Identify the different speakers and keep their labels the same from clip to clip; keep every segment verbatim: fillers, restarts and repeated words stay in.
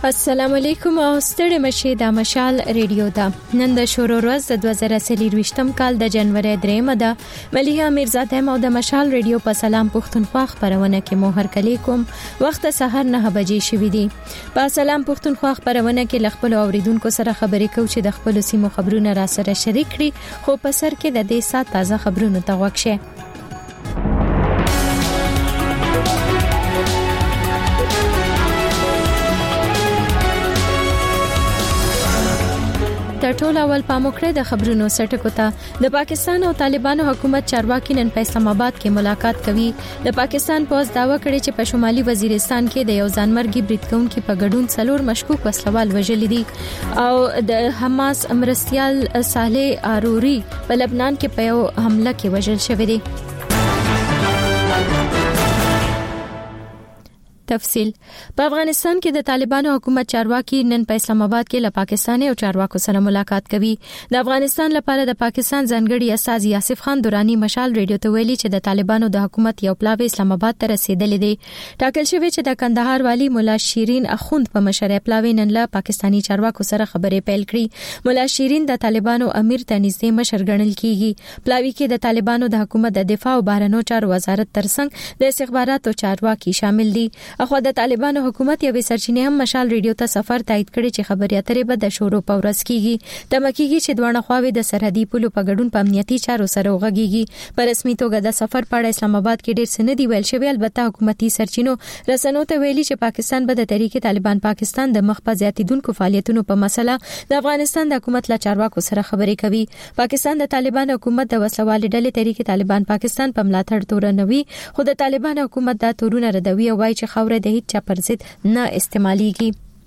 Speaker 1: السلام علیکم او ستړي مشه د مشال ریډیو دا نن د شورو ورځ د دوه زره څلورویشتم کال د جنوري درېمه ده مليحه میرزاده مو د مشال ریډیو په سلام پښتونخوا خبرونه کې مو هر کلی کوم وخت سحر نه بجې شوې دي په سلام پښتونخوا خبرونه کې لخپل اوریدونکو سره خبرې کوم چې د خپل سیمو خبرونه را سره شریک کړي خو په سر کې د دې سات تازه خبرونه توغښه د ټول اول پاموکړه د خبرونو سټکو ته د پاکستان او طالبانو حکومت چارواکي نن په اسلام آباد کې ملاقات کوي د پاکستان پوز داوا کړی چې په شمالي وزیرستان کې د یو ځانمرګي بریټکون کې په ګډون څلور مشکوک وسلوال وژل دي او د حماس امرستیال صالح اروري په لبنان کې په یو حمله کې وژل شوی دی تفصیل په افغانستان کې د طالبانو حکومت چارواکي نن په اسلام آباد کې له پاکستاني او چارواکو سره ملاقات کوي د افغانستان لپاره د پاکستان ځانګړي استاذ یاسف خان دورانی مشال ریډیو ته ویلي چې د طالبانو د حکومت یو پلاوی اسلام آباد ته رسیدلی دی ټاکل شوی چې د کندهار والی مولا شیرین اخوند په مشرۍ پلاوی نن له پاکستاني چارواکو سره خبرې پیل کړې مولا شیرین د طالبانو امیر ته نږدې مشر ګڼل کیږي پلاوی کې د طالبانو د حکومت د دفاع او بهرنیو چارو وزارت ترڅنګ د استخباراتو چارواکي شامل دي اخو د طالبانو حکومت یوې سرچینې هم مشال ریډیو ته سفر تایید کړي چې خبري اترې به د شورو په ورځ کیږي د مکیږي چې دوه خواوې د سرحدي پولو په ګډون په امنیتي چارو سره وغږیږي په رسمي توګه د سفر په اړه اسلام آباد کې ډېر څه نه دی ویل شوی البته حکومتي سرچینو رسنیو ته ویلي چې پاکستان به د تحریک طالبان پاکستان د مخ په زیاتیدونکو فعالیتونو په مسله د افغانستان د حکومت له چارواکو سره خبرې کوي پاکستان د طالبان حکومت د وسلوال ډلې تحریک طالبان پاکستان په ملاتړ تورنوي خو د طالبان حکومت دا تورونه ردوي او وايي چې خوره د هیڅ چا پر ضد نه استعماليږي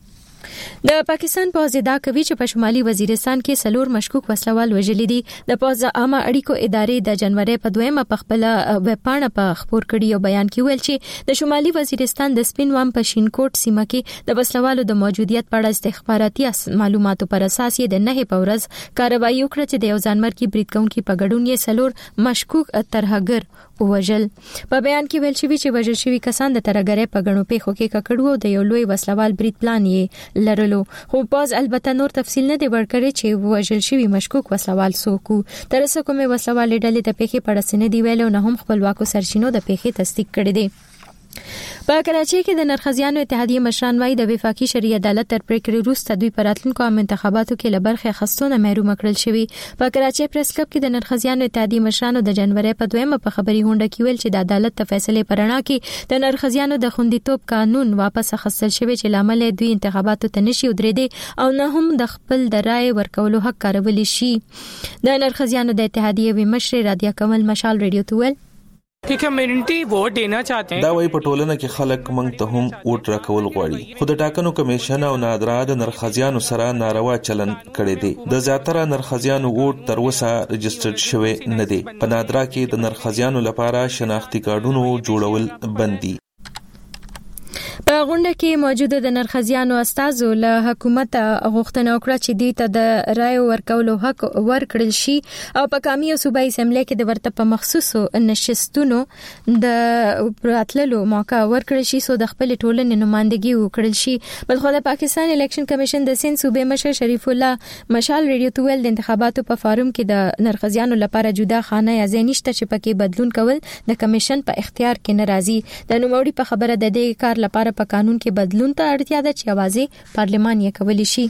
Speaker 1: د پاکستان پوز دا کوي چې په شمالي وزیرستان کې سلور مشکوک وسلوال وژلي دي د پوز عامه اړیکو ادارې د جنوري په دویمه په خپل ویب پاڼه په خبر کړي او بیان کې ویل چې د شمالي وزیرستان د سپین وام په شینکوټ سیمه کې د وسلوالو د موجودیت په اړه استخباراتي معلوماتو پر اساس یې د نه په ورځ کاروایی وکړه چې د یو ځانمرګي بریټکونکي په ګډون یې سلور مشکوک ترهګر وژل په بیان کې ویل شوی چې وژل شوی کسان د ترهګرۍ په غنو پیښو کې ککړو د یو لوی وسلوال بریټ پلان یې لرلو خو باز البته نور تفصیل نه دی ورکړی چې وژل شوی مشکوک وسلوال څوک تر څو کومه وسلوال ډلې د پیښې په اړه سن دی ویلو نه هم خپلواکو سرچینو د پیښې تصدیق کړی دی په کراچۍ کې د نرخزیانو اتحادیه مشران وايي د وفاقي شرعي عدالت تر پریکړې وروسته دوی په راتلونکو عام انتخاباتو کې لبرخه خستونه محروم کړل شوی په کراچۍ پریس کلب کې د نرخزیانو اتحادیه مشرانو د جنوري په دویمه په خبري هونډه کې ویل چې د عدالت د فیصلې پرنا کې د نرخزیانو د خوندیتوب قانون واپس اخیستل شوی چې لامل دوی انتخاباتو ته نشي ودرېدي او نه هم د خپل د رائے ورکولو حق کارول شي د نرخزیانو د اتحادیه وی مشر رادیا کمل مشال ریډیو ته ویل
Speaker 2: कि community vote देना चाहते हैं
Speaker 3: دا وایي په ټولنه کې خلک موږ ته هم ووټ راکول غواړي خو د ټاکنو کمیشن او نادرا د نرخزیانو سره ناروا چلن کړي دي د زیاتره نرخزیانو ووټ تر اوسه رجسټرډ شوی نه دي په نادرا کې د نرخزیانو لپاره شناختی کارډونو جوړول بند دي
Speaker 1: په غونډه کې موجوده د نرخزیانو استازو له حکومت غوښتنه وکړه چې دوی ته د رائے ورکولو حق ورکړل شي او په قومي او صوبایي اسمبلی کې د ورته په مخصوصو نشستونو د راتللو موقع ورکړل شي سو د خپل ټولنې نمائندګي وکړل شي بلخو د پاکستان الیکشن کمیشن د سند صوبې مشر شریف الله مشال ریډیو ته ویل د انتخاباتو په فارم کې د نرخزیانو لپاره جدا خانه یا ځای نشته چې پکې بدلون کول د کمیشن په اختیار کې ناراضي د نوموړي په خبره د دې کار لپاره په قانون کې بدلون ته اړتیا ده چې اوازې پارلمان یې کولی شي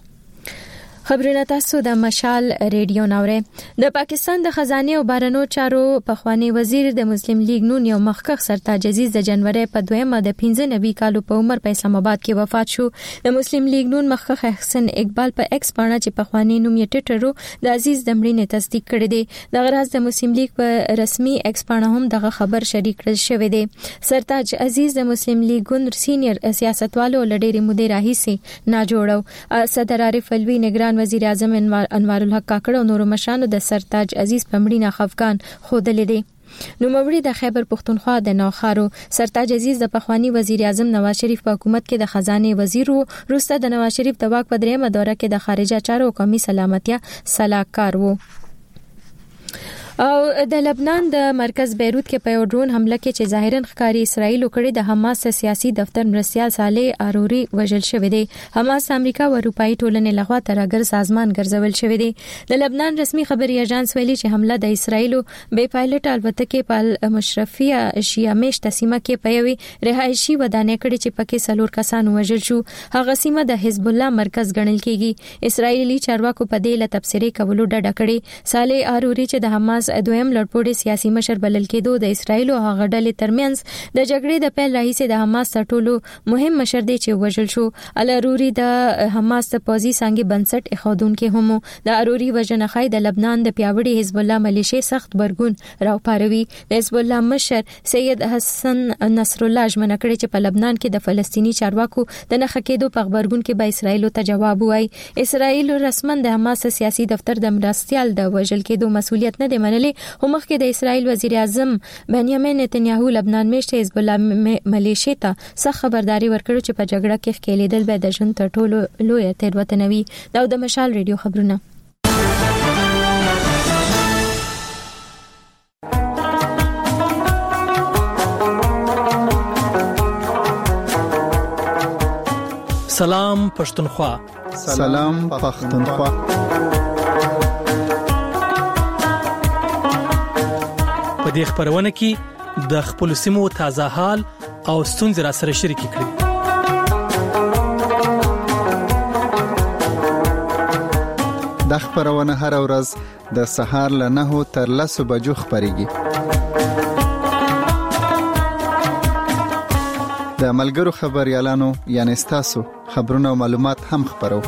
Speaker 1: خبرونه تاسو د مشال ریډیو ناوره د پاکستان د خزانه او بهرنیو چارو پخوانی وزیر د مسلم لیگ نون یو مخکخ سرتاج عزیز د جنوري په دویمه د پنځه نوي کالو په عمر په اسلام آباد کې وفات شو د مسلم لیگ نون مخکخ احسن اقبال په ایکس باندې چې پخوانی نوم یې ټټرو د عزیز د مړینې تصدیق کړی دی د غراز د مسلم لیگ په رسمي ایکس باندې هم دغه خبر شریک کړل شوی دی سرتاج عزیز د مسلم لیگ ګوند سینیئر سیاستوالو لډېری مودې راهیسي نا جوړو صدر عارف الوی نگران وزیر اعظم انوار الحق کاکړ او نور مشرانو د سرتاج عزیز په مړینه خفقان خودلې دي نوموړي د خیبر پښتونخوا د نوخارو سرتاج عزیز د پخوانی وزیر اعظم نواز شریف په حکومت کې د خزانه وزیر وو وروسته د نواز شریف د واک په دریمه دوره کې د خارجه چارو او قومي سلامتیا سلاکار وو او د لبنان د مرکز بیروت کې په یو ډرون حمله کې چې ظاهرا ښکاری اسرائیل وکړي د حماس سیاسي دفتر مرستيال صالح آروري وژل شوی دی. حماس امریکا او اروپאי ټولنې لخوا ترګر سازمان ګرځول شوی دی. د لبنان رسمي خبري اژانس ویلي چې حمله د اسرائیل بې پایلټ الوتکې په مشرفیه شیا میشته سیمه کې په یوې رهایشي ودانۍ کړي چې پکې څلور کسان وژل شو. هغه سیمه د حزب الله مرکز ګڼل کیږي. اسرائیلي چارواکو په دې له تبصرې کولو ډډه کړې. صالح آروري چې د حماس دویم لړپوړي سیاسي مشر بلل کېدو د اسرائیل او هغه ډلې ترمنځ د جګړې د پیل راهیسې د حماس ټولو مهم مشر دی چې وژل شو. آروري د حماس د پوځي څنګه بنسټ اخودونکو هم د آروري وژنه خای د لبنان د پیاوړي حزب الله ملیشي سخت برګون راوپاروي. د حزب الله مشر سید حسن نصر الله ژمنه کړې چې په لبنان کې د فلسطینی چارواکو د نخښه کېدو په خبرګون کې به اسرائیل ته جواب وایي. اسرائیل رسمن د حماس سیاسي دفتر د مرستيال د وژل کېدو مسؤلیت نه دی منلي. هم مخکې د اسرائیل وزیر اعظم بنیامین نتنیاهو لبنان میشته حزب الله ملیشي ته سخت خبرداري ورکړه چې په جګړه کې ښکېلیدل به د ژوند تر ټولو لوی تېروتنه وي. دا د مشال ریډیو خبرونه.
Speaker 4: سلام پښتونخوا.
Speaker 5: سلام پښتونخوا.
Speaker 4: په دې خبرونه کې د خپل سیمو تازه حال او ستونزې را سره شریک کړئ.
Speaker 5: د خبرونه هر ورځ د سهار له نهو تر لسو بجو خبريږي. د ملګرو خبريالانو یعنی تاسو خبرونه او معلومات هم خبرو.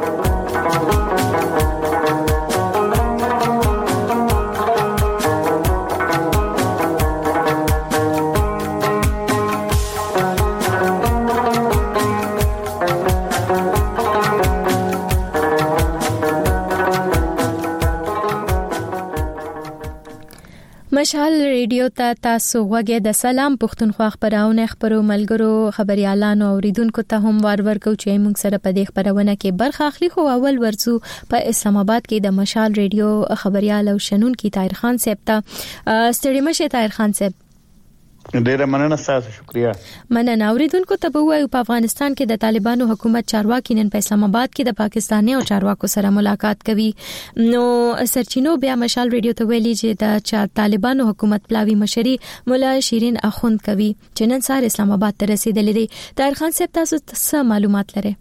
Speaker 5: مشال ریډیو ته تاسو غوږی د سلام پښتونخوا خبرونه خبرو ملګرو خبريالانو اوریدونکو ته هم وار ورکو چې موږ سره په دې خبرونه کې برخه اخلي. خو اول ورزو په اسلام آباد کې د مشال ریډیو خبريال او شنون کی طاهر خان صاحب ته. ستړي مشه طاهر خان صاحب.
Speaker 6: ډیره مننه تاسو شکریا.
Speaker 1: مننه. اوریدونکو ته به وایو په افغانستان کې د طالبانو حکومت چارواکي نن په اسلام آباد کې د پاکستاني او چارواکو سره ملاقات کوي. نو سرچینو بیا مشال ریډیو ته ویلي چې د طالبانو حکومت پلاوی مشري مولا شیرین اخوند کوي چې نن سهار اسلام آباد ته رسیدلې دي. طاهر خان صاحب تاسو څه معلومات لرئ؟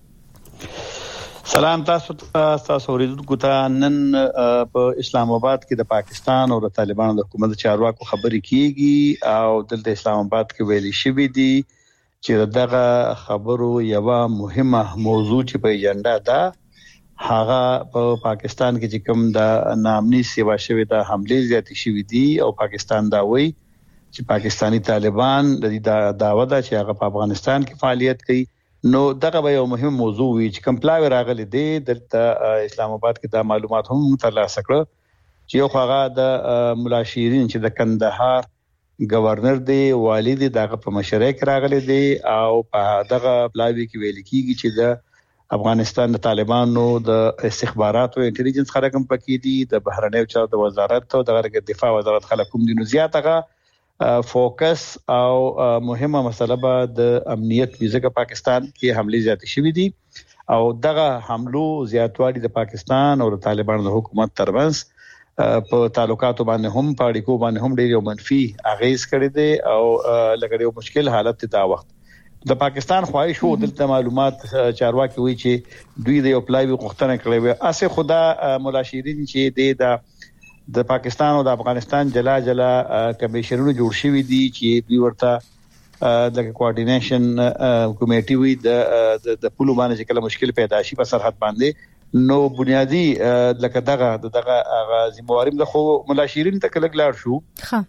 Speaker 6: سلام تاسو ته تاسو اوریدونکو ته. نن په اسلام آباد کې د پاکستان او د طالبانو د حکومت چارواکو خبرې کیږي او دلته اسلام آباد کې ویلي شوی دی چې دغه خبرو یو مهمه موضوع چې په ایجنډا ده هغه په پاکستان کې چې کوم د نامني سیوا شوی د حمله زیاتې شوی دي او پاکستان دا وایي چې پاکستانی طالبان د دې دعوه ده چې هغه په افغانستان کې فعالیت کوي. نو دغه به یو مهم موضوع وي چې کمپلاوی راغلي دي دلته اسلام آباد کې دا معلومات هم ترلاسه کړل چې یو هغه د مولا شیرین چې د کندهار گورنر دی والی دی دغه په مشرۍ کې راغلي دي او په دغه پلاوی کې ویل کیږي چې د افغانستان د طالبانو د استخباراتو او انټيليجنس خلک هم پکې دي. د بهرنیو چارو د وزارت او د دفاع وزارت خلک هم دي. نو زیاتره فوکس او مهمه مسله به د امنیت ویزه پاکستان کې حمله زیاتې شوې دي او دغه حملو زیاتوالی د پاکستان او د طالبانو د حکومت ترمنځ په تعلقاتو باندې هم په اړیکو باندې هم ډېر منفي اغیز کړی دی او لکه یو مشکل حالت ته دا وخت د پاکستان خواهش وو دلته معلومات چارواکي وی چې دوی د یو پلایوي غوښتنه کړې وي اسه خدا مولا شیرین چې د د پاکستان او د افغانستان جلا جلا کمیشنونه جوړ شوي دي چې دوی ورته د کوارډینیشن کمیټي وي د د پولو باندې چې کله مشکل پیدا شي په سرحد باندې نو بنیادی لکه دغه دغه ذمہواریم د خو مولا شیرین ته کله لاړ شو.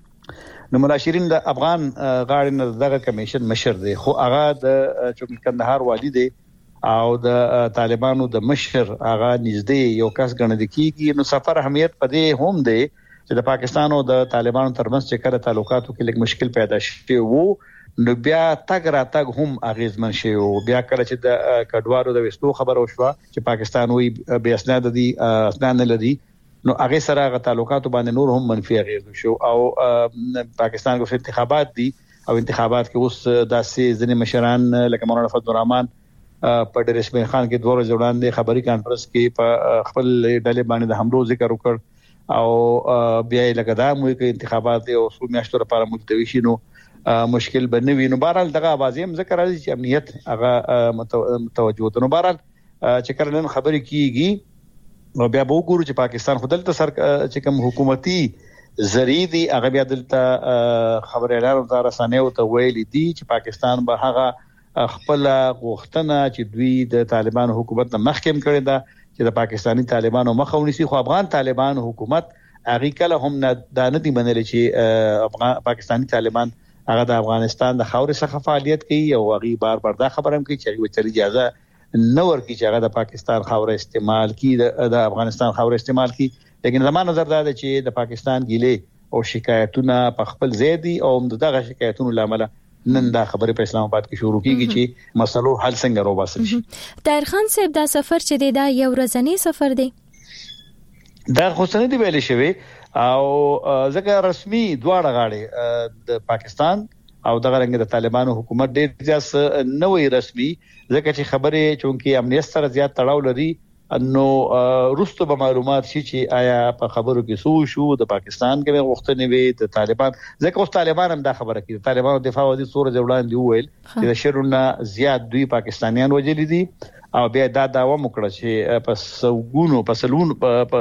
Speaker 6: ها نو مولا شیرین د افغان غاړي نه دغه کمیشن مشر دی خو هغه د چوک کندهار والی دی او د طالبانو د مشر هغه نږدې یو کس ګڼل کیږي. نو سفر اهمیت پدې هم دی چې د پاکستان او د طالبانو ترمنځ چې کله تعلقاتو کې لږ مشکل پیدا شي وو نو بیا تګ را تګ هم اغیزمن شي او بیا کله چې د کډوارو د وستو خبر او شو چې پاکستان وی به اسناد دي اسناد نه لدی نو هغه سره غ تعلقات باندې نور هم منفي اغیز شو او پاکستان کو انتخابات دي او انتخابات کې اوس داسې ځنې مشران لکه مولانا فضل الرحمن په ډریسمن خان کې دوه ورځې وړاندې خبري کانفرنس کې په خپل ډلې باندې د حملو ذکر وکړ او بیا یې لکه دا مو کې انتخابات او څو میاشتو لپاره ملتوي شي نو مشکل بنوي نو بهرحال دغه اوازې هم ذکر راځي چې امنیت هغه متوجه ده نو بهرحال چې کله نن خبري کیږي او بیا به وګورو چې پاکستان خپل سر چې کوم حکومتي زریدي هغه بیا دلته خبريالانو ته رسنیو ته ویلي دي چې پاکستان به هغه خپل غوښتنه چې دوی د طالبان حکومت نه مخکیم کړی دا چې د پاکستانی طالبانو مخاوني سي خو افغان طالبان حکومت هغه کله هم نه د نه دی منل چې افغان پاکستانی طالبان هغه د افغانستان د خاورې څخه فعالیت کوي او هغه بار بار دا خبره هم کوي چې هغه تر اجازه نه ورکړي چې هغه د پاکستان خاورې استعمال کوي د افغانستان خاورې استعمال کوي لیکن زموږ نظر دا دی چې د پاکستان ګیله او شکایتونه په خپل ځای دي او دغه شکایتونو لامل نن دا خبره په اسلام آباد کې شروع کیږي چې مسلو حل څنګه روباسل شي.
Speaker 1: طاهر خان صاحب دا سفر چې دی دا یو ورځنی سفر دی
Speaker 6: دا خو څنګه دی ویل شوی او ځکه رسمي دواړه غاړي د پاکستان او دغه رنګ د طالبانو حکومت ډېر ځاس نه وی رسمي ځکه چې خبره چونکی امنیت سره زیات تړاو لري نو روستو به معلومات شي چې آیا په خبرو کې سو شو د پاکستان کې وختونه وي د طالبان ځکه اوس طالبان هم دا خبره کوي طالبانو دفاع ودي سورې جوړان دی ویل چې د شرونه زیات دوی پاکستانیان وجلي دي او بیا دا داوا مکړه چې په سوګونو په سلون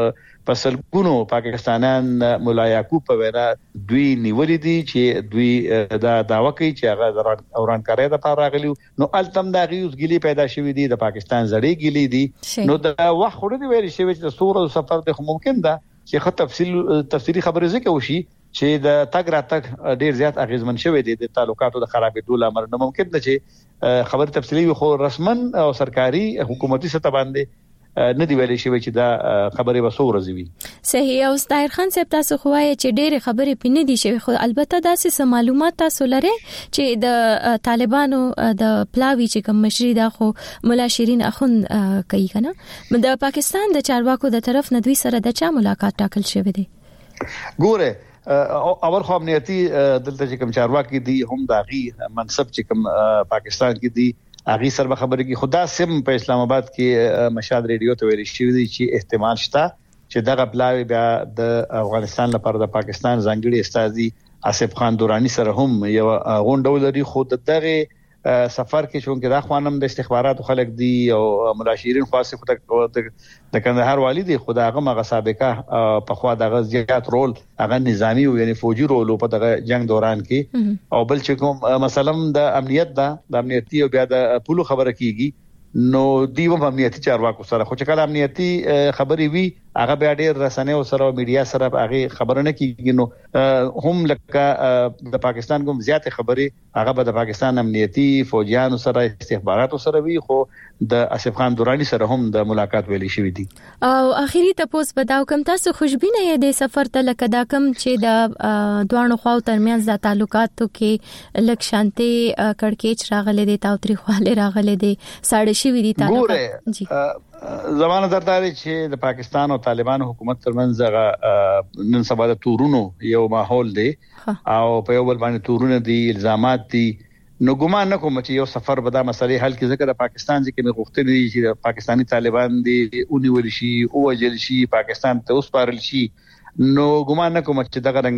Speaker 6: په سلګونو پاکستانیان مولا یعقوب په وینا دوی نیولې دي چې دوی دا داوا کوي چې هغه اوران کاری د پاره راغلی نو التم دا غیوز ګلی پیدا شوې دي د پاکستان زړې ګلی دي نو دا وخت خوري ویل شي چې سورې سفر د ممکن ده چې خو تفصیل تفصیلی خبره ذکر وشي چې د تګ را تګ ډیر زیات اغیزمن شوی دی د تعلقاتو د خرابېدو لامل نه ممکن ده چې خبر تفصیلی خو رسمن او سرکاري حکومتي سطح باندې نه دی ویلې شوی چې دا خبره به سو ورځي وي
Speaker 1: صحیح او طاهر خان صاحب تاسو خو وایي چې ډېر خبرې پینې دي شوی خو البته داسې معلومات تاسو لري چې د طالبانو د پلاوی چې کوم مشري دا خو مولا شیرین اخون کوي کنه د پاکستان د چارواکو د طرف نه دوی سره د چا ملاقات ټاکل شوی دی
Speaker 6: ګوره اور خو امنیتي دلته چې کوم چارواکي دي هم داغي منصب چې کوم پاکستان کې دي اغي سره خبره کې خدا سم په اسلام آباد کې مشاد ریډیو ته ویل شوی دی چې احتمال شته چې دغه بلاوی بیا د افغانستان لپاره د پاکستان ځانګړي استازي آصف خان دورانی سره هم یو غونډه لري خو دغه سفر کې چونکه دا خوانم د استخباراتو خلک دي او مولا شیرین خاصه خو د کندهار والی دي خداغه مغه سابقه په خوا دغه زیات رول هغه نظامی او یعنی فوجي رول په دغه جنگ دوران کې او بل چې کوم مثلا د امنیت دا د امنیتي او بیا د پولو خبره کیږي نو دیو په امنیتي چارواکو سره خو چې کله امنیتي خبري وي هغه بیا ډېر رسنیو سره او میډیا سره هغه خبره نه کیږي نو هم لکه د پاکستان کوم زیات خبري هغه به د پاکستان امنیتي فوجیانو سره استخباراتو سره وي خو د آصف خان دورانی سره هم د ملاقات ویلي شوې دي
Speaker 1: او اخیری تاسو بداو کوم تاسو خوشبینه یې د سفر ته لکه دا کوم چې د دوانو خواو ترمنځ د تعلقاتو کې لک شانتي کڑکېچ راغلي دي تاوتریخواله راغلي دي ساړه شي وي دي
Speaker 6: تعلقات زمانه درداري چې د پاکستان او طالبانو حکومت ترمنځ هغه نن سبا د تورونو یو ماحول دی او په یو بل باندې تورونه دي الزامات دي نو ګمان نکوم چې یو سفر به دا مسلې حل کې ځکه د پاکستان ځکه مې غوښتنه دي چې پاکستانی طالبان دي اونیول شي او وجل شي پاکستان ته اوس پارل شي نو ګمان نکوم چې دغه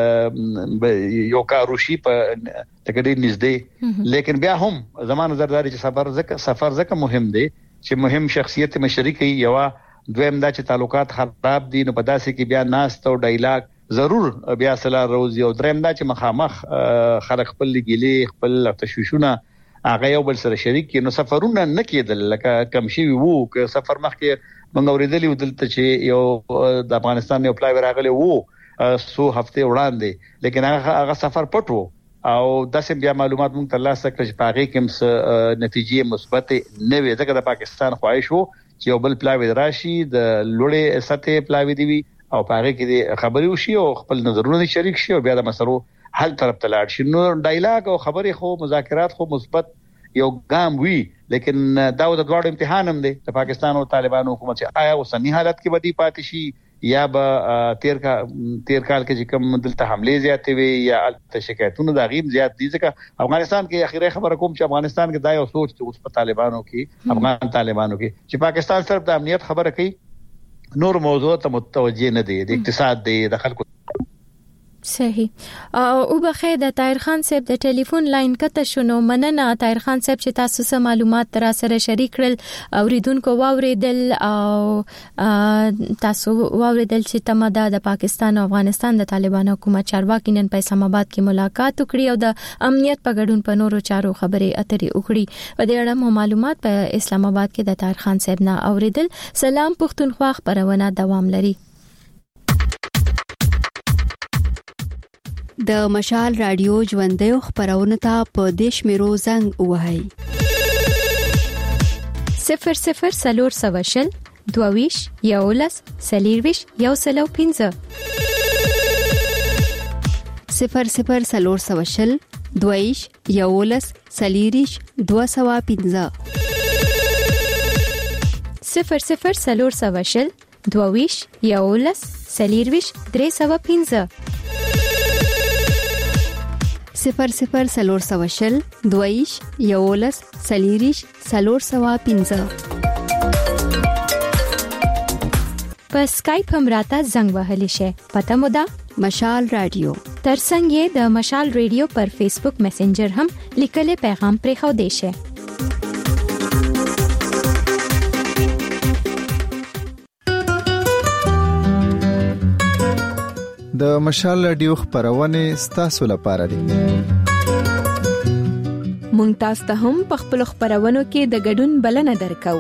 Speaker 6: رنګ یو کاروشي په تکړه نږدې لیکن بیا هم زمانه درداري چې سفر ځکه سفر ځکه مهم دی چې مهم شخصیت مشرکی یو دویم دا چې تعلقات خراب دي نو په داسې کې بیا ناس ته ډایلاګ ضرور بیا سلا روزي او دریم دا چې مخامخ خلک خپل ګيلي خپل تشويشونه هغه یو بل سره شریک نو سفرونه نه کېدل لکه کم شي وو ک سفر مخکې موږ اوریدلی ودلته چې یو د افغانستان یو پلای راغلی وو سو هفته وړاندې لیکن هغه سفر پټو او داسې بیا معلومات موږ ترلاسه کړل چې پاغي کوم څه نتیجې مثبت نه وي ځکه د پاکستان خواهش وو چې یو بل پلاوی راشي د لوړې سطح پلاوی دی او پاغي کې خبري وشي او خپل نظرونه شریک شي او بیا د مسلو حل طرف ته لاړ شي نو ډایلاګ او خبري خو مذاکرات خو مثبت یو ګام وی لیکن دا د دوړ امتحان هم دی د پاکستان او طالبانو حکومت چې آیا اوسنی حالت کې بدی پاتې شي یا به تیر کا تیر کال کې چې کوم دلته حمله زیاتې وي یا الته شکایتونه د غیب زیات دي ځکه افغانستان کې اخیری خبره کوم چې افغانستان کې دا یو سوچ چې اوس په طالبانو کې افغان طالبانو کې چې پاکستان صرف د امنیت خبره کوي نور موضوع ته متوجه نه دي د اقتصاد دی د خلکو
Speaker 5: صحیح او بخیر د طاهر خان صاحب د ټلیفون لاین کته شنو مننه طاهر خان صاحب چې تاسو سره معلومات تر سره شریک کړل اوریدونکو واوریدل او تاسو واوریدل چې تمدا د پاکستان او افغانستان د طالبانو حکومت چارواکي نن په اسلام آباد کې ملاقات وکړي او د امنیت په ګډون په نورو چارو خبرې اترې وکړي په دې اړه معلومات په اسلام آباد کې د طاهر خان صاحب نه اوریدل. سلام پښتونخوا خبرونه دوام لري.
Speaker 7: د مشال رادیو ژوندۍ خبرونه ته په دیش میرو زنګ وهاي
Speaker 5: صفر صفر سلور سواشل دوویش یولس سلیرویش یو سلو پینزه
Speaker 7: صفر صفر سلور سواشل دوویش یولس سلیریش دو سوا پینزه
Speaker 5: صفر صفر سلور سواشل دوویش یولس سلیرویش درې سوا پینزه
Speaker 7: صفر صفر سلور سواشل دویش یولس سلیریش سلور سوا پینزه
Speaker 5: په سکایپ هم راته زنګ وهلی شي. پته مو ده
Speaker 7: مشال رادیو
Speaker 5: ترڅنګ یې د مشال رادیو پر فیسبوک میسنجر هم لیکل پیغام پرې خو دی شي.
Speaker 8: د مشال رادیو خبرونه ستاسو لپاره دي.
Speaker 5: مونږ تاسو ته هم په خپل خبرونو کې د ګډون بلنه درکو.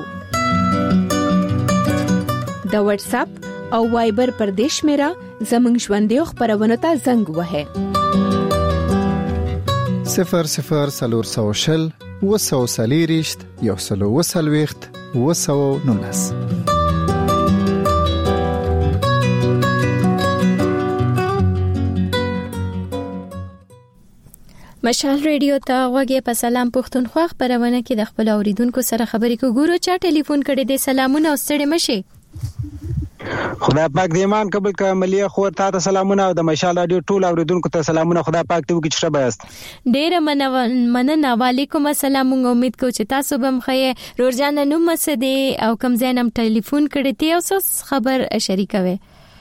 Speaker 5: د واتس اپ او وایبر پر دیش میرا زمنګ ژوندۍ خبرونه ته زنګ وهه
Speaker 8: صفر صفر سلور سوشل وسو سلیریشت یو سلو وسلويخت وسو نونس.
Speaker 5: مشال رادیو ته غوږی په سلام پښتونخوا خبرونه کې د خپل اوریدونکو سره خبرې کو ګورو چا ټلیفون کړي دي. سلامونه او ستړي مشي.
Speaker 9: خدای پاک دې ایمان قبول کړي. ملي خور ته سلامونه او د مشال رادیو ټول اوریدونکو ته سلامونه. خدای پاک دې وکړي چې ښه بیاست.
Speaker 5: ډېر مننه. وعلیکم السلام. موږ امید کوو چې تاسو به مخې رورجان نو مسدي او کوم ځینم ټلیفون کړي ته اوس خبر شریکوي.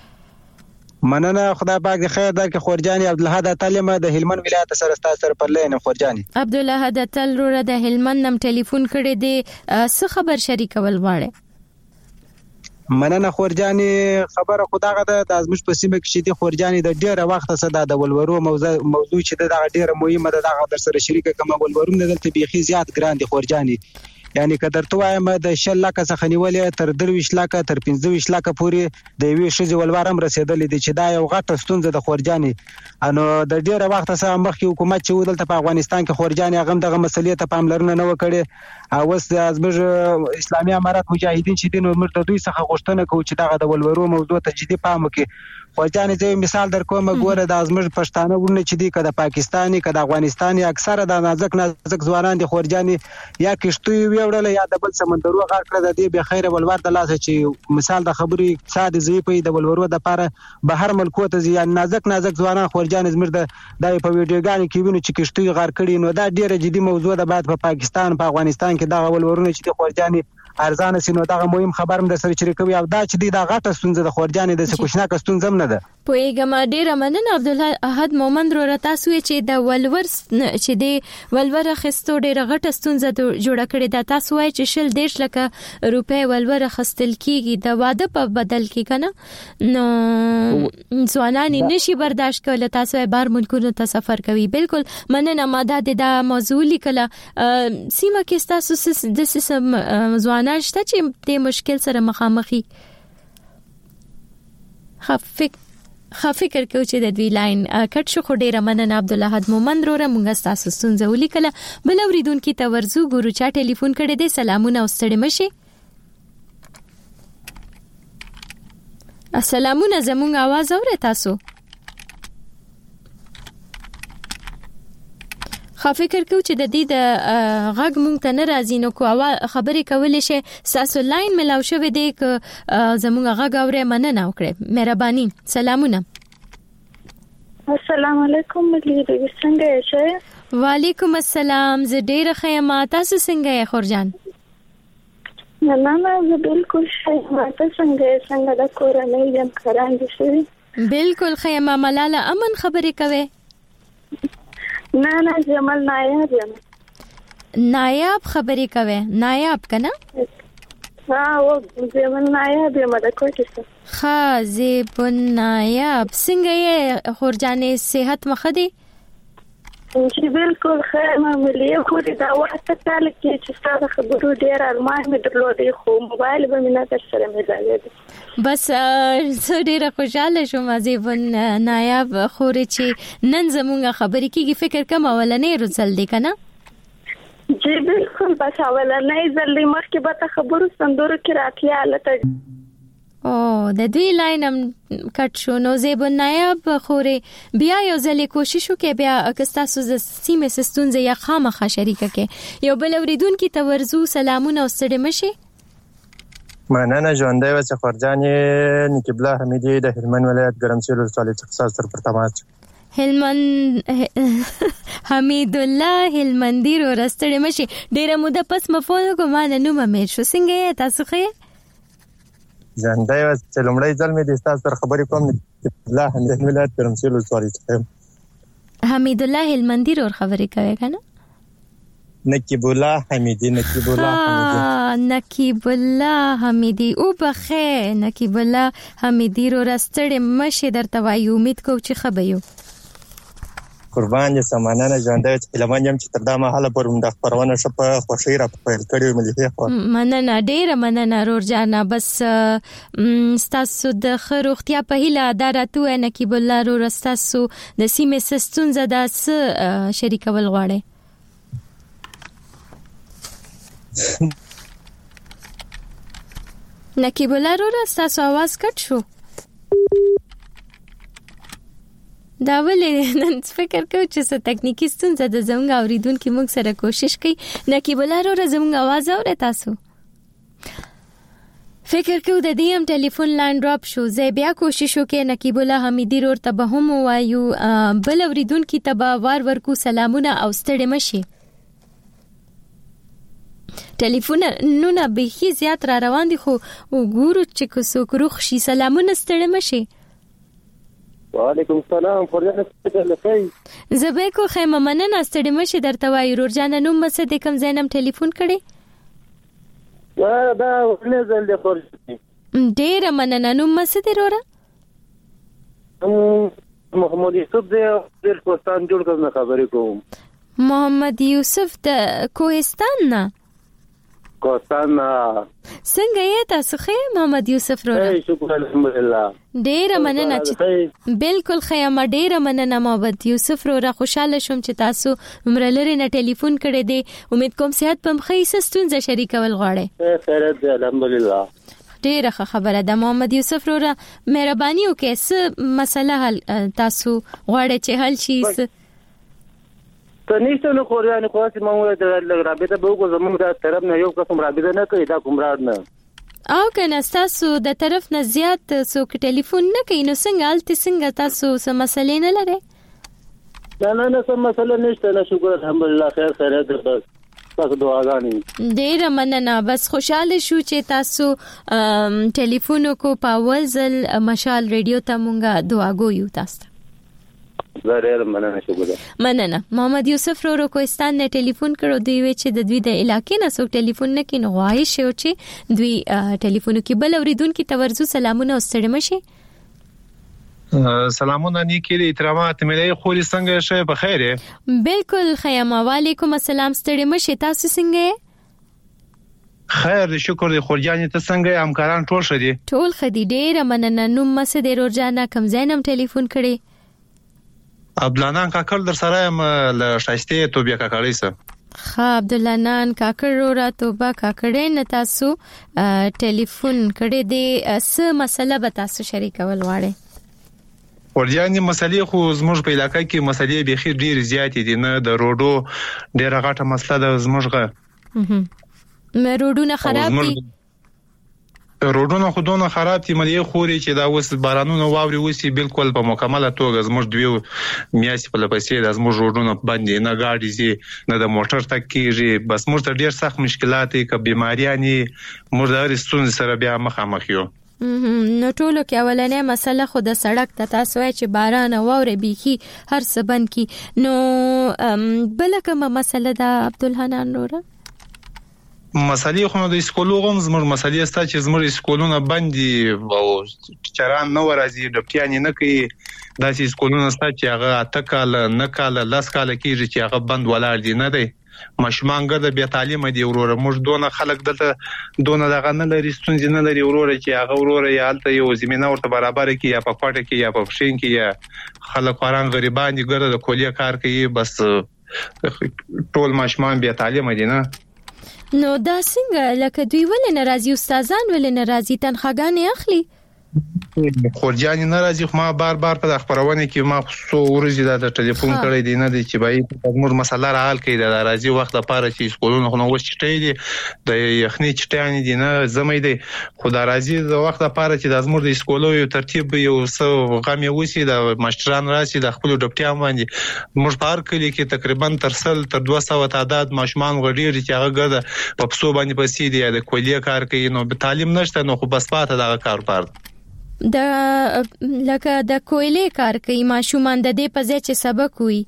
Speaker 9: مننه. خدای پاک دې خیر درکړي. خورجاني عبدالحد تعلیم د هلمند ولایت سره ستاسو سره پر لین خورجاني
Speaker 5: عبدالحد تل روره د هلمند نم ټلیفون کړي دي. څه خبر شریکول غواړي؟
Speaker 9: مننه خورجاني. خبره خداغه د ازمش په سیمه کې چې د خورجاني د ډیره وخت څخه د ولورو موضوع موضوع چې د ډیره مهمه ده دغه در سره شریک کوم ولورو نه دلته بيخي زیات ګران دي خورجاني. یعنی کدر توای د شل لکه څخه نیولې تر درویش لکه تر پنځه ویشت لکه پورې د یوې شې ولوارم رسیدلې دي چې دا یو غټه ستونزه د خورجاني. انو د ډیره وخت څخه مخکې حکومت چې ودلته په افغانستان کې خورجاني هغه دغه مسلې ته پاملرنه نه وکړي. او اوس د ازمج اسلامي امارات مجاهدین چې دین عمر د دوی څخه غوښتنه کوي چې دغه د ولورو موضوع ته جدي پام وکړي. خورجاني زه مثال درکوم ګوره د ازمج پښتانه ورنه چې دی کده پاکستاني کده افغانستاني اکثره د نازک نازک ځوانان دي خورجاني یا کشتوي ویوړل یا د بل سمندرو غار کړه د دې به خیره ولور د لاسه چې مثال د خبري اقتصاد ضعیفي د ولورو د لپاره بهر ملکو ته ځي نازک نازک ځوانان خورجاني زمر د دای په ویډیوګانو کې ویني چې کشتوي غار کړي نو دا ډیره جدي موضوع ده. بعد په پاکستان په افغانستان کې دا ولورونه چې د خورجاني ارزانه سينو دا مهم خبر هم د سره شریکوي او دا چې دا غټه ستونزه د خورجاني د سکوشنا کستونزم نه ده.
Speaker 5: پویګم ډیره مننه عبدالحد مومند رو تاسو چې د ولور چې د ولور خستو ډیره غټه ستونزه جوړه کړې ده. تاسو وایي چې شل دیش لکه روپې ولور خستل کیږي د واده په بدل کې کنه نو ځوانان نشي برداشت کولای. تاسو بار ملکونو ته سفر کوي. بالکل مننه. ماده د موضوع لیکله سیمه کې تاسو د سیستم ځوانان شته چې د مشکل سره مخامخي. خفق خفکر کو چې د دوی لاین کټ شو. خو ډیره مننه عبدالحد مومند روره مونږه تاسو ستونزه ولیکله. بل اوریدونکو ته ورزو ګورو چا ټلیفون کړي دي. سلامونه او ستړي مشي. السلامونه. زموږ आवाज اورئ تاسو؟ خو فکر کوم چې د دې د غږ مونږ ته نه راځي نو کو خبرې کولې شي ساسو لاین ملاو شوې دی ک زموږ غږ اورې مننه وکړه مهرباني سلامونه
Speaker 10: السلام علیکم ملګری څنګه یې؟
Speaker 5: وعلیکم السلام زه ډیره ښه یم تاسو څنګه یې خورجان؟
Speaker 10: نه نه زه بالکل ښه یم تاسو څنګه یې څنګه د کورنۍ یم کاران دي شوي؟
Speaker 5: بالکل ښه یم ملاله امن خبرې کوي؟
Speaker 10: نه نه جمال نایاب یم.
Speaker 5: نایاب خبرې کوي نایاب کنه؟
Speaker 10: ها او جمال نایاب یم د کوټې څخه.
Speaker 5: ها زیب نایاب څنګه یې خورجانې صحت مخه دی؟
Speaker 10: چې بالکل خیر معمولی خو دا وخت ته لکه چې ستاسو خبرو ډیر ارمان مې درلودې خو موبایل به مې نه تر سره مې ځای
Speaker 5: بس زه ډیره خوشاله شوم زیب نایاب خورې چې نن زموږه خبرې کیږي فکر کوم ولنې رسل دی کنه؟
Speaker 10: جی بالکل بس ولنې ځلې مخکې به خبرو سندورو کې راتلیا لته
Speaker 5: او د دوی لاینم کټ شو نو زیب نایاب خورې بیا یو ځلې کوشش وکړه بیا اکستاسو ز سیمه سستونزه یا خامخا شریکه کې یو بل اوریدونکو ته ورزو سلامونه او ستړي مشي
Speaker 11: مننه ژوندۍ وڅ خورجانې نقیب الله حمیدی د هلمند ولایت ګرمسیر ولسوالۍ څخه سره پر تماس
Speaker 5: هلمند حمید الله هلمندی رو رستړي مشي ډیره موده پس مفون کوم نه نو مې شو څنګه تاسو خې
Speaker 11: ژوندۍ و چې لومړی ځل مې د تاسو سره خبرې کوم الله حمید ولایت ګرمسیر ولسوالۍ څخه
Speaker 5: حمید الله هلمندی رو خبرې کوي کنه
Speaker 11: نقیب الله حمیدی نقیب الله حمیدی
Speaker 5: نقیب الله حمیدی او بخې نقیب الله حمیدی رو رستړي مشه درته وایي امید کوم چې خبيو
Speaker 11: قربان دې سمانه ژوندۍ چې لمن يم چې تر دا مهاله پرم د خبرونه شپ خوشي را پیل کړی ملي خو
Speaker 5: مننه ډیره مننه رورجانا بس ستاسو د خروختیا په هیله داراتو نقیب الله رو رستاسو د سیمه سستون زده س شریکول غواړي نقیب الله رو رستاسو आवाज کټ شو دا ولې نن فکر کوم چې څه ټکنیکی ستونزه د زموږ اوریدونکو موږ سره کوشش کوي نقیب الله رو زموږ आवाज اوري تاسو فکر کوم د دې هم ټلیفون لاین ډراپ شو زه بیا کوشش وکړم نقیب الله حمیدی رو ته به هم وایو بل اوریدونکو ته به وار ورکو سلامونه او ستړي مشي ټلیفون نو نه به زیات را روان دي خو وګورو چې کو سو کروخ شي سلامونه ستړي مشي
Speaker 12: وعلیکم السلام فرجانه څنګه لکه
Speaker 5: زبېکو خیمه مننه ستړي مشه درته وای رورجانه نو مسه د کوم زینم ټلیفون کړي
Speaker 12: وا دا ولې زل د فرجانه
Speaker 5: ډېر مننه نو مسه د رورا
Speaker 12: محمد یوسف د ډېر کوستان جوړ کړم خبرې کوم
Speaker 5: محمد یوسف د کوهستان نه
Speaker 12: کوستان
Speaker 5: څنګه یې تاسو خې محمد یوسف رورا
Speaker 12: شکر الحمدلله
Speaker 5: ډېر مننه چې بالکل خیمه ډېر مننه محمد یوسف رورا خوشاله شوم چې تاسو عمرلری نه ټلیفون کړی دی امید کوم صحت پم خې سستونزه شریکول غواړي
Speaker 12: خیرت دی الحمدلله
Speaker 5: ډېر خبره ده محمد یوسف رورا مهرباني وکړئ څه مسله حل تاسو غواړئ چې حل شي
Speaker 12: کنيشته نو خوريانه خو چې موږ د رابطه به وګورم زموږ د طرف نه یو قسم رابطه نه کوي دا کومراد نه
Speaker 5: او کنه تاسو د طرف نه زیات څوک ټلیفون نه کوي نو څنګه الته څنګه تاسو سم مسلې نه لري
Speaker 12: نه نه نه سم مسله نشته نه شکر الحمدلله خیر خیرت بس تاسو دعاګانې
Speaker 5: ډېر مننه بس خوشاله شو چې تاسو ټلیفون کو پاول زل مشال ریډیو ته مونږه دعاګو یو تاسو
Speaker 12: زه مننه شکر
Speaker 5: مننه محمد یوسف رو کوهستان نه ټلیفون کړو دی وی چې د دوی د علاقې نه څوک ټلیفون نه کین غواړي شو چې دوی ټلیفون کې بل اوریدونکو ته ورزو سلامونه او ستړي مشي
Speaker 13: سلامونه نیکی د احترامات ملي خو څنګه شه په خیره
Speaker 5: بالکل خیمه وعلیکم السلام ستړي مشي تاسو څنګه
Speaker 13: خیر شکر دی خورجانې ته څنګه همکاران ټول شدي
Speaker 5: ټول خدي ډېر مننه نو مسه د رورجانا کم زینم ټلیفون کړي
Speaker 13: عبدالنان کاکل در سره م ل شایسته توبیا کاکړی سره
Speaker 5: خا عبدالنان کاکړ رو را توبه کاکړې نه تاسو ټلیفون کړي دي څه مسله به تاسو شریکول غواړئ
Speaker 13: خورجاني مسلې خو زموږ په علاقې کې مسلې بيخي ډېر زیات دي نه د روډو ډېر غټه مسله ده زموږه
Speaker 5: مې روډونه خراب دي
Speaker 13: روډونه خودونه خراب دي ملي خوري چې دا اوس بارانونه واوري وسی بالکل په مکمله توګه زموږ دوی میاسي په لپسې د زموږ روډونه باندې نه گاډي زی نه د موټر تک کیږي بس موږ ته ډېر سخت مشکلات کې بیماریاني موږ د رستون سره بیا مخامخ یو
Speaker 5: نو ټولو کې اولنې مسله خو د سړک ته تاسو چې باران واوري بيخي هر څه بند کی نو بل کومه مسله د عبدالحنان نوره
Speaker 13: مسلې خو د سکولونو زموږ مسلې ستا چې زموږ سکولونه بندي او چران نو راځي ډپټیان نه کوي داسې سکولونه ستا چې هغه اتکال نه کال لاس کال کېږي چې هغه بند ولاړ دي نه دی مشمان ګرځي بیا تعلیم دی وروره موږ دونه خلک دلته دونه دغه نه لري ستونزې نه لري وروره چې هغه وروره یا الته یو زمينه ورته برابر کی یا په پټه کې یا په فشین کې یا خلک قران غریبان دي ګرځي د کلیه کار کوي بس ټول مشمان بیا تعلیم دی نه
Speaker 5: نو دا څنګه لکه دوی ولې ناراضي استادان ولې ناراضي تنخواګانې اخلي
Speaker 13: خورجاني ناراضي خو ما بار بار په خبرونه کې ما خو ورځي د ټلیفون کړی دی نه دی چې بای موږ مسله را حل کړي د ناراضي وخت لپاره چې سکولونه خو نو وس چټي دي د یخني چټیان دي نه زمې دي خو د ناراضي د وخت لپاره چې د زموږ د سکولو یو ترتیب یو څو غمي وسی د مشتران راسي د خپل ډپټیان باندې موږ په هر کلی کې تقریبا تر سل تر دوه سوه تعداد ماشومان غړي چې هغه ګرځي په پسو باندې پسې دي د کلیه کار کوي نو به تعلیم نشته نو خو بس پاته دغه کار پاره
Speaker 5: د لکه د کویلې کار کوي ماشومان د دې په ځای چې سبق وي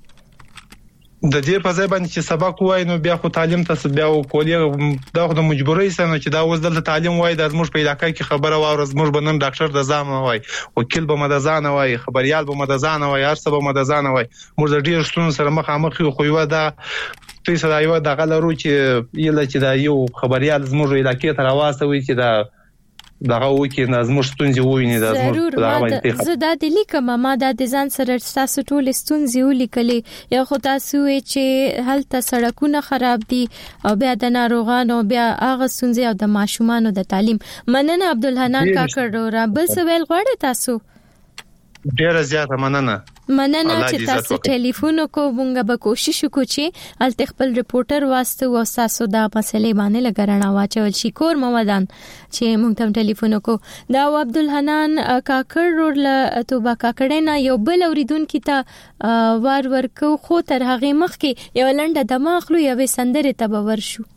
Speaker 13: د دې په ځای باندې چې سبق وای نو بیا خو تعلیم ته بیا کویلې دا خو د مجبورۍ سره چې دا اوس د تعلیم وای د زموږ په علاقې کې خبره واور زموږ بنن ډاکټر د ځان وای وکیل به مدزان وای خبريال به مدزان وای هر څه به مدزان وای موږ د ډیر ستون سره مخامخ خو یو دا څه سره یو د غلرو چې یله چې دا یو خبريال زموږ علاقې ته راوستوي چې دا دغه وکی نظم ستونزې وویني د
Speaker 5: زموږ زه دا د لیکم ما دا د ځان سره تاسو ټول ستونزې ولیکلې یا خو تاسو چې هلته سړکونه خراب دي او بیا د ناروغانو بیا هغه ستونزې او د ماشومانو د تعلیم مننه عبدالحنان کاکړ را بل څه ویل غواړئ تاسو
Speaker 13: ډیره زیاته مننه
Speaker 5: مننه چې تاسو ټلیفون کو مونږ به کوشش وکړو چې ال خپل رپورټر واسطه او تاسو دا مسلې باندې لګرانه واچول شي کور مودان چې مونږ ته ټلیفون کو دا عبدالحنان کاکړ ورله توبه کاکړ نه یو بل اوریدونکو ته وار ورکو خو تر هغه مخ کې یو لنډه دماغ لو یو سندره ته ورشو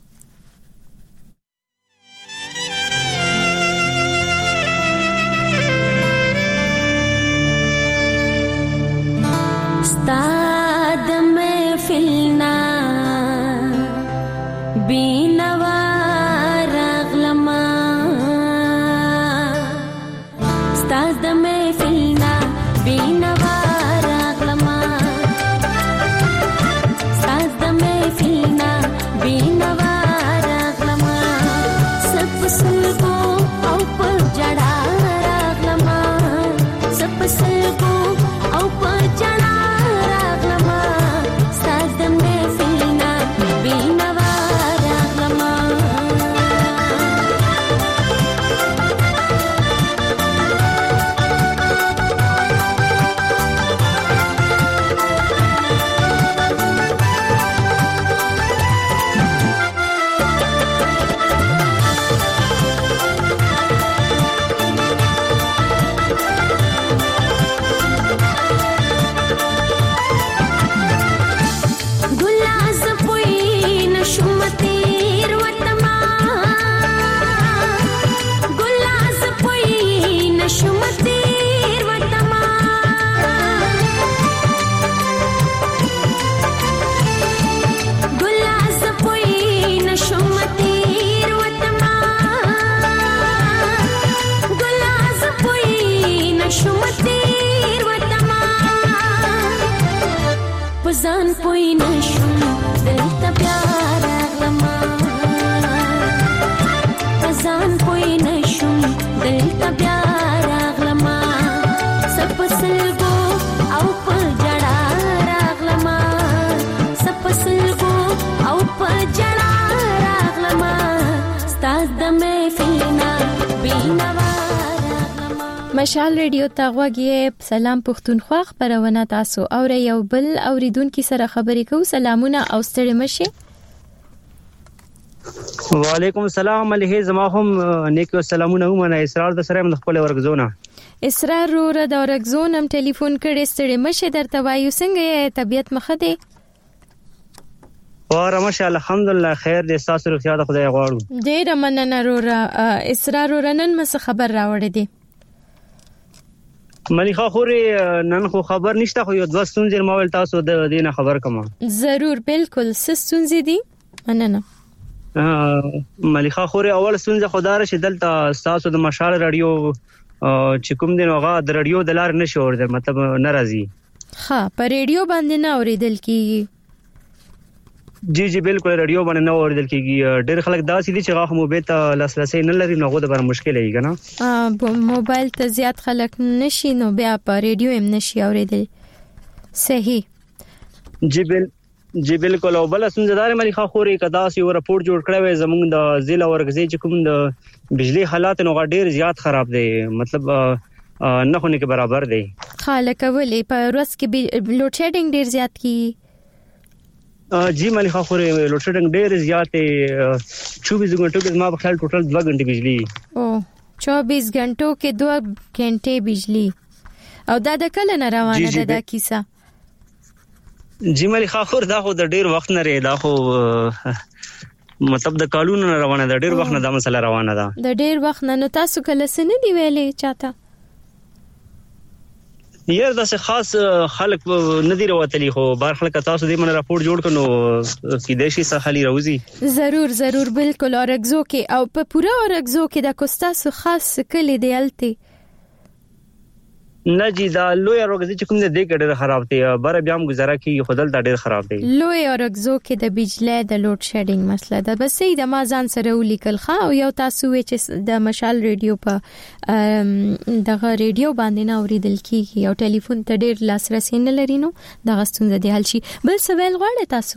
Speaker 14: استاد محفلنا بینوا رغلما استاد محفلنا بینوا رغلما استاد محفلنا بینوا رغلما سب سلگو او پر جڑا رغلما سب سلگو او پر جڑا ځان پوی نشم دلته پیار اغلما ځان پوی نشم دلته پیار اغلما سپسلګو او په جړا راغلما سپسلګو او په جړا راغلما ستاد د محفلنا بینوا
Speaker 1: مشال ریډیو ته غوږی سلام پښتونخوا خبرونه تاسو او یو بل اوریدونکو سره خبرې کوو. سلامونه او ستړي مشه.
Speaker 15: وعلیکم السلام علیه زما هم نیکو سلامونه ومنه. اسرار د سره من خپل ورغزونه
Speaker 1: اسرار رو د ورغزون هم ټلیفون کړي. ستړي مشه درته وایو څنګه طبيعت مخه دی؟
Speaker 15: واره ماشاءالله الحمدلله خیر دې تاسو روغتیا د خدای غواړو.
Speaker 1: ډېر مننه رو اسرار رنن مس خبر راوړې دي.
Speaker 15: مليخه خوري نن خو خبر نشته خو یو د وستونځ موبایل تاسو د دینه خبر کوم.
Speaker 1: ضرور بالکل سستونځ دي مننه.
Speaker 15: مليخه خوري اول ستونځ خدای راشي دلته تاسو د مشال رادیو چې کوم دین هغه د رادیو د لار نشو ورته مطلب ناراضي.
Speaker 1: ها په رادیو باندې نه اوریدل کیږي.
Speaker 15: جی جی بالکل رادیو باندې نه اوریدل کیږي. ډېر خلک دا سې دي چې هغه موبایل ته لاسرسي نه لري نو غوډه بر مشکل دی کنه.
Speaker 1: ا موبایل ته زیات خلک نشي نو بیا په رادیو هم نشي اوریدل. صحیح.
Speaker 15: جی بل جی بالکل او بل سنځدار مليخه خوري کدا سی ور رپورټ جوړ کړی وي زمونږ د ضلع ورغزي چې کوم د بجلی حالات نو ډېر زیات خراب دي مطلب نه خونه کې برابر دي.
Speaker 1: خالک ولې په ورځ کې لوډ شیډینګ ډېر زیات کی.
Speaker 15: جی مليخه خوري لوډ شیډینګ ډېر زیات چوبیس غنټو کې ما په خیال ټوټل دو غنټې بجلی.
Speaker 1: او چوبیس غنټو کې دو غنټې بجلی او دا د کله نه روانه ده دا کیسه؟
Speaker 15: جی مليخه خور دا خو د ډېر وخت نه ری دا خو مطلب د قانون نه روانه ده ډېر وخت نه دا مسله روانه ده
Speaker 1: د ډېر وخت نه. نو تاسو کله سن دی ویلې چاته؟
Speaker 15: یار دا څه خاص خلک ندی راوتلی خو بار خلک تاسو دې من راپور جوړ کړو کې دیشي سحالي روزي.
Speaker 1: ضرور ضرور بالکل اورګزو کې او په پورا اورګزو کې د کوستاسو خاص کلی دی الته
Speaker 15: نه جی دا لوی اورګزو چې کوم دې ډېر خراب دی بار بیا هم گزاره کې خودل دا ډېر خراب دی.
Speaker 1: لوی اورګزو کې د بجلی د لوډ شیډینګ مسله ده. بس یې د مازان سره ولیکل خا او یو تاسو چې د مشال ریډیو په دغه ریډیو باندې نه اوریدل کیږي او ټلیفون ته ډېر لاسرسي نه لري نو دغه ستونزه دی حل شي. بل سوال غواړئ تاسو؟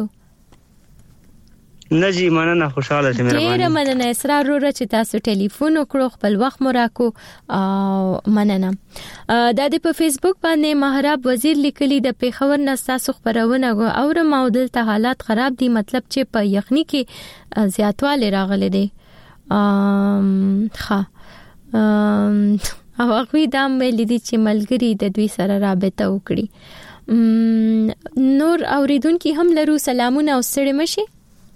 Speaker 15: نه جی مننه خوشاله شم مهرباني.
Speaker 1: ډېر مننه اسرار وروره چې تاسو ټلیفون وکړو خپل وخت مو راکو او مننه. دا د په فیسبوک باندې مهراب وزیر لیکلي د پیښور نه تاسو خبرونه او مودل ته حالات خراب دي مطلب چې په یخني کې زیاتوالی راغلي دي. ام ها او هغه د امل دي چې ملګری د دوی سره رابطه وکړي. نور اوریدونکو هم لرو. سلامونه او ستړي مشه.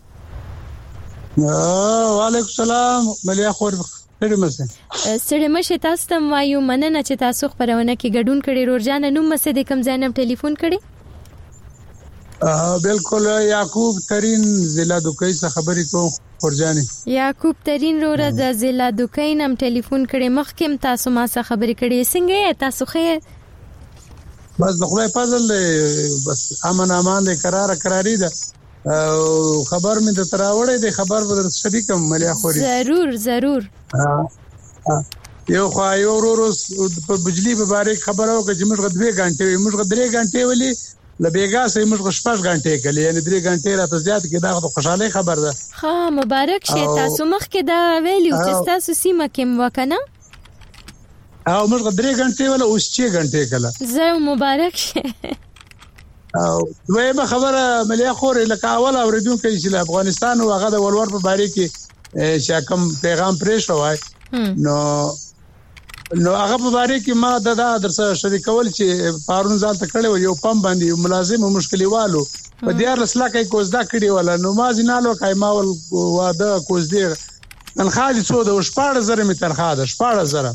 Speaker 16: وعلیکم السلام ملیا خور ډېر مزه
Speaker 1: ستړي مشه. تاسو ته وایو مننه چې تاسو خبرونه کې ګډون کړي. رورجان نوم مسه د کم ځای نم ټلیفون کړي؟
Speaker 16: بالکل یعقوب ترين ضلع دوکۍ څخه خبرې کوم. خورجاني
Speaker 1: یعقوب ترين روره د ضلع دوکۍ نم ټلیفون کړي. مخکې تاسو ما سره خبرې کړي. څنګه تاسو خیر؟
Speaker 16: بس د خدای فضل بس امن امان دې قرار قراری ده او خبر مې ته تراوړې دې خبر بدر شریکم ملیا خوري.
Speaker 1: ضرور ضرور.
Speaker 16: یو خو یو روز په بجلی په باره خبرو کې چې موږ غوډه غانټې موږ غوډه غانټې ولې لبیګا سه موږ شپږ غانټې کړي یعنی درې غانټې راته زیات کې دا خوشاله خبر ده.
Speaker 1: ها مبارک شه تاسو مخ کې دا ویلیو چې تاسو سیمه کې وکنه
Speaker 16: او موږ درې غانټې ولا اوس چې غانټې کړه.
Speaker 1: زه مبارک شه.
Speaker 16: او دویمه خبره ملیا خور لکه اول اوریدونکو چې افغانستان او هغه د ولور په باره کې چې کوم پیغام پرې شوی نو نو هغه په باره کې ما د دا درسه شریکول چې پارون ځال تکړه یو پم باندې ملازم مشکلیوالو په دیار لسلا کې کوزدا کړي ولا نو ما زینالو کای ما ول واده کوزدي تنخواه دي څو د شپږ زره می تنخواه ده شپږ زره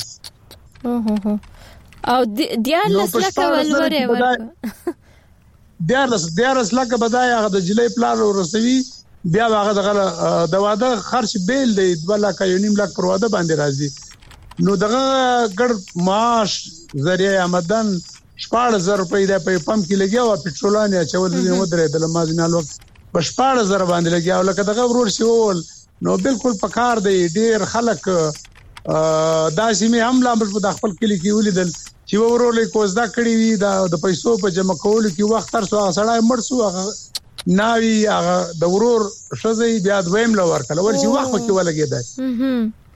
Speaker 1: او دیار لسلا کول وره ورکو
Speaker 16: دیارلس دیارلس لکه بدای هغه د جلی پلان ورسوي بیا هغه د واده خرچ بیل دی دوه لک یو نیم لک پر واده باندې راځي نو دغه ګډ معاش ذریعہ آمدن شپږ زره روپۍ د پمپ کې لګیا او پټرولانه چول دې ودرې د لمازینال وخت په شپږ زره باندې لګیا او لکه دغه ورور شي ول نو بالکل پکار دی ډیر خلک داسې می هم لا په خپل کلی کې ولیدل چې ورولې کوزدا کړی وي د پیسو په جمع کولو کې وخت تر څو سړی مرسو هغه ناوی هغه د ورور شزې بیا دویم لور کله ورشي وخت کې ولګیدای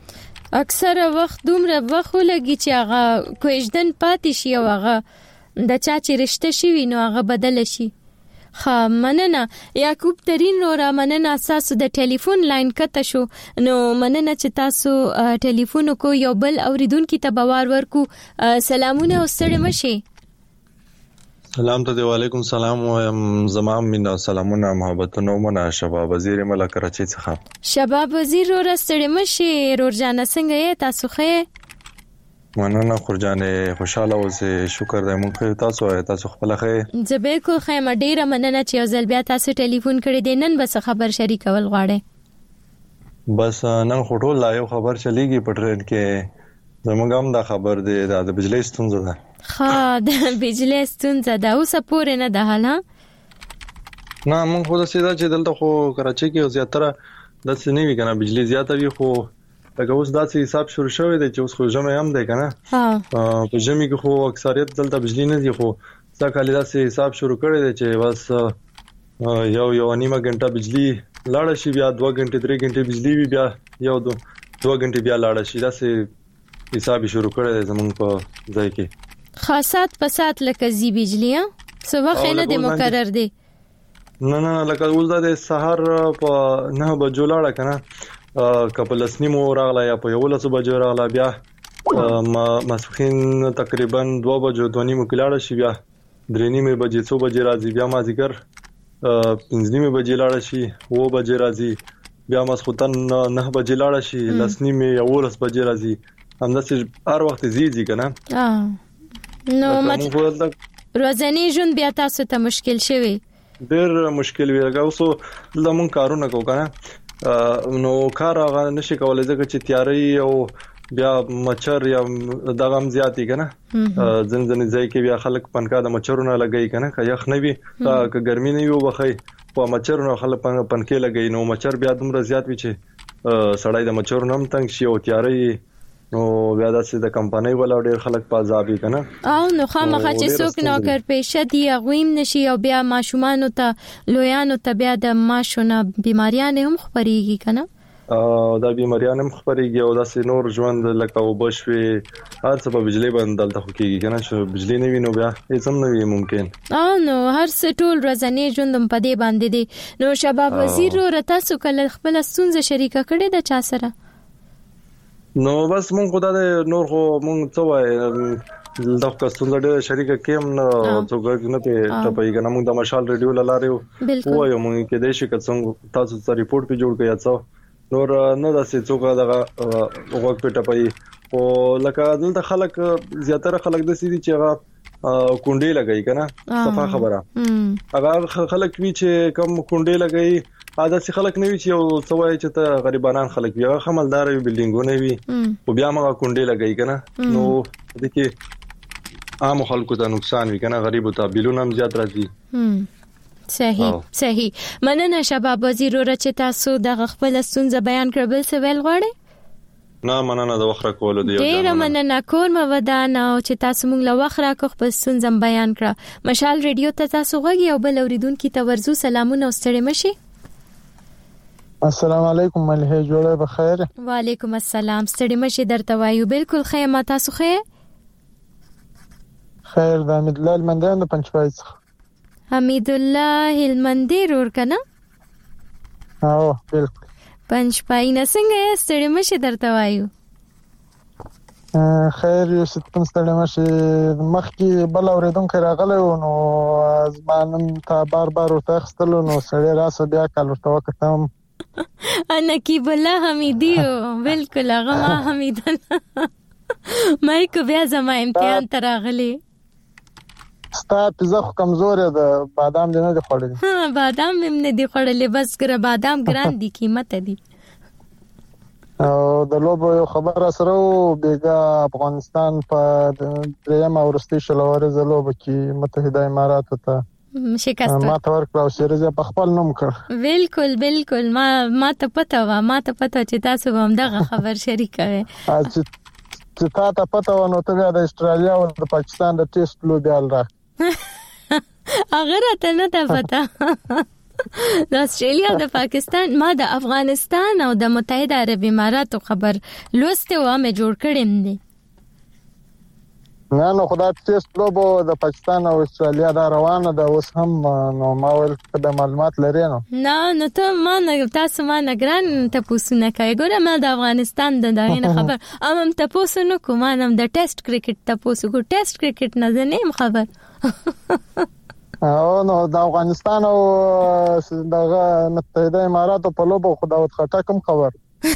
Speaker 5: اکثر وخت دومره وخت لګي چې هغه کوژدن پاتې شي او هغه د چا چې رشته شي نو هغه بدل شي. خا مننه یعقوب ترين رو را مننه تاسو د ټلیفون لاین کته شو نو مننه چې تاسو ټلیفون کو یو بل اوریدونکو ته باور ورکو. سلامونه ستړي مشي.
Speaker 17: سلام ته وعلیکم سلام و زمام مینا سلامونه محبتونه منا شباب وزیر ملک کراچي څخه.
Speaker 5: شباب وزیر رو ستړي مشي رورجانه څنګه یې تاسو خې؟
Speaker 17: مننه خورجانه خوشاله اوسه شکر دې مونږ تاسو تاسو خپل خې.
Speaker 5: زه بالکل خیمه ډیره مننه چې ځل بیا تاسو ټلیفون کړی دی نن بس خبر شریکول غواړم.
Speaker 17: بس نن خټول لا یو خبر چلیږي په ټرین کې زموږ هم دا خبر دی د بجلی ستونزه ده.
Speaker 5: خا د بجلی ستونزه ده اوس پورې نه ده حالا.
Speaker 17: نه مونږ خو د سیدا چې دلته خو کراچي کې زیاتره د سنوي کنه بجلی زیاته وي خو لکه اوس داسې حساب شروع شوی دی چې اوس خو جمع هم دی کنه. ها په جمع کې خو اکثریت دلته بجلی نه دی خو ځکه لږ داسې حساب شروع کړی دی چې بس یو یو نیمه غنټه بجلی لاړ شي بیا دوه غنټه درې غنټه بجلی وي بیا یو دوه دوه غنټه بیا لاړ شي داسې حساب شروع کړی دی زمونږ په ځای کې.
Speaker 5: خاصات پسات لکه زی بجلی څه وخت نه دی مقرر دی.
Speaker 17: نه نه لکه اوس د سحر په نه بجو لاړ کنه کپل سنیمو راغلا یا په یو لسو بجو راغلا بیا مسخین تقریبا دوه بجو دوه نیمه کلاړه شي بیا درې نیمه بجې څو بجې راځي بیا مازیګر پنځه نیمه بجې لاړه شي و بجې راځي بیا مسخوتن نه بجې لاړه شي لس نیمه یا ولس بجې راځي همداسې هر وخت زیږي کنه.
Speaker 5: نو مت روزاني ژوند بیا تاسو ته مشکل شوی
Speaker 17: ډېر مشکل وی راغو سو زمون کارونه کو کنه نو کار هغه نشي کولای ځکه چې تیاری او بیا مچر یا دغه هم زیاتی کنه ځن ځن ځای کې بیا خلک پنکا د مچرونه لګي کنه که یخ نه وي که ګرمي نه وي وبخي په مچرونه خلک پنکې لګي نو مچر بیا دومره زیات وي چې سړی د مچرونه هم تنگ شي او تیاری نو بیا داسې د کمپنۍ ولا ډېر خلک پازابي کنه.
Speaker 5: او نو خامخا چې څوک نوکر پیشه دی غویم نشي او بیا ماشومان ته لویانو ته بیا د ماشونه بیماریان هم خبريږي کنه.
Speaker 17: او دا بیماریان هم خبريږي او داسې نور ژوند لکه وبشوي هر څه په بجلی باندې دلته کوي کنه چې بجلی نه وینو بیا هیڅ هم نه وي ممکن.
Speaker 5: او نو هر څه ټول ورځنی ژوند په دې باندې دي. نو شباب وزیر رو تاسو کله خپل ستونزه شریکه کړې د چا سره؟
Speaker 17: نو بس مونږ خدای دې نور خو مونږ څه وای دغه کستونه ډېر شریکه کېم نه څوک نه په ټپای کنه مونږ د مشال ریډیو لاره وایو مونږ کې د شي کڅنګ تاسو ته ریپورت په جوړ کړی څو نور نه داسې څوک دغه وګ په ټپای او لکه دلته خلک زیاتره خلک د سې دي چې هغه کونډې لګای کنه صفه خبره هغه خلک وی چې کم کونډې لګای عادت سي خلک نه وی چې او سوای چې ته غریبانان خلک وي هغه خملدار وي بلډینګونه وي او بیا موږ کونډې لګای کنه نو د کې عام خلکو ته نقصان وي کنه غریب ته بیلونه هم زیات راځي.
Speaker 5: صحیح صحیح مننه شباب وزیر رو چې تاسو د خپل ستونزه بیان کړل بل څه ویل غواړئ؟
Speaker 17: نه مننه د وخت کولو دی
Speaker 5: ډیر مننه کور مو ودان او چې تاسو موږ له وخت راکو خپل ستونزه بیان کړه. مشال ریډیو ته تاسو غوږی او بل اوریدونکو ته ورزو سلامونه ستړي مشي.
Speaker 18: السلام علیکم ملهه جوړه بخیر.
Speaker 5: وعلیکم السلام ستړي مشي درته وایو بالکل خیر ما تاسو خیر
Speaker 18: خیر د حمید الله المندان د پنځپای څخه.
Speaker 5: حمید الله المندیر ور کنه
Speaker 18: او بالکل
Speaker 5: پنځپای نه څنګه ستړي مشي درته وایو.
Speaker 18: خیر یو ستون ستړي مشي مخکې بل اوریدونکو راغلی نو ځمانم ته بار بار ورته خستلو نو سړی راسه بیا کال ورته وکتم
Speaker 5: نقیب الله حمیدیو بالکل هغه ما حمید الله مې کو بیا زما امتحان تراغلی
Speaker 18: ستا پیزا خو کمزور ده بادام دې نه دی خوړلې.
Speaker 5: ها بادام هم نه دی خوړلې بس ګره بادام ګران دي قیمت دي.
Speaker 18: او د لوبو یو خبر سره بیګا افغانستان په دریم اورستي شلوار زلوب کې متحده امارات ته
Speaker 5: شکست
Speaker 18: ما ته ورکړ او سیریز په خپل نوم کړ.
Speaker 5: بالکل بالکل ما ما ته پته و ما ته پته چې تاسو هم دغه خبر شریکوي.
Speaker 18: چې تا ته پته و نو ته د استرالیا او د پاکستان د ټیسټ لوبیال را
Speaker 5: هغه راته نه ده پته. د استرالیا د پاکستان ما د افغانستان او د متحده عرب اماراتو خبر لوسته و ما جوړ کړم دي
Speaker 18: نه نو خدای ټیسټ لوبو د پاکستان او استرالیا دا روانه ده اوس هم نو ما ول د معلومات لري نو
Speaker 5: نه نو ته ما نه تاسو ما نه ګران ته پوښتنه کوي ګوره ما د افغانستان د دغه خبر امم ته پوښتنه کوم نام د ټیسټ کرکټ ته پوښتنه کو ټیسټ کرکټ نه زنه خبر
Speaker 18: او نو د افغانستان او دغه متحده اماراتو په لوبو خداوت خټه کوم خبر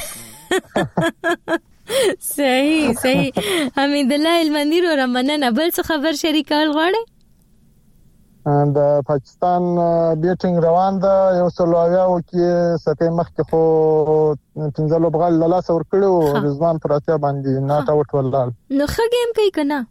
Speaker 5: صحیح صحیح حمید الله المندی رو رمنه بل څه خبر شریکول غواړي
Speaker 18: د پاکستان بیټینګ روان ده یو سلویا او کې سته مخ کې خو پنځه لوبغال لاس ور کړو رضوان پراتیا باندې ناټ اوټ ولال
Speaker 5: نو ښه گیم کوي کنه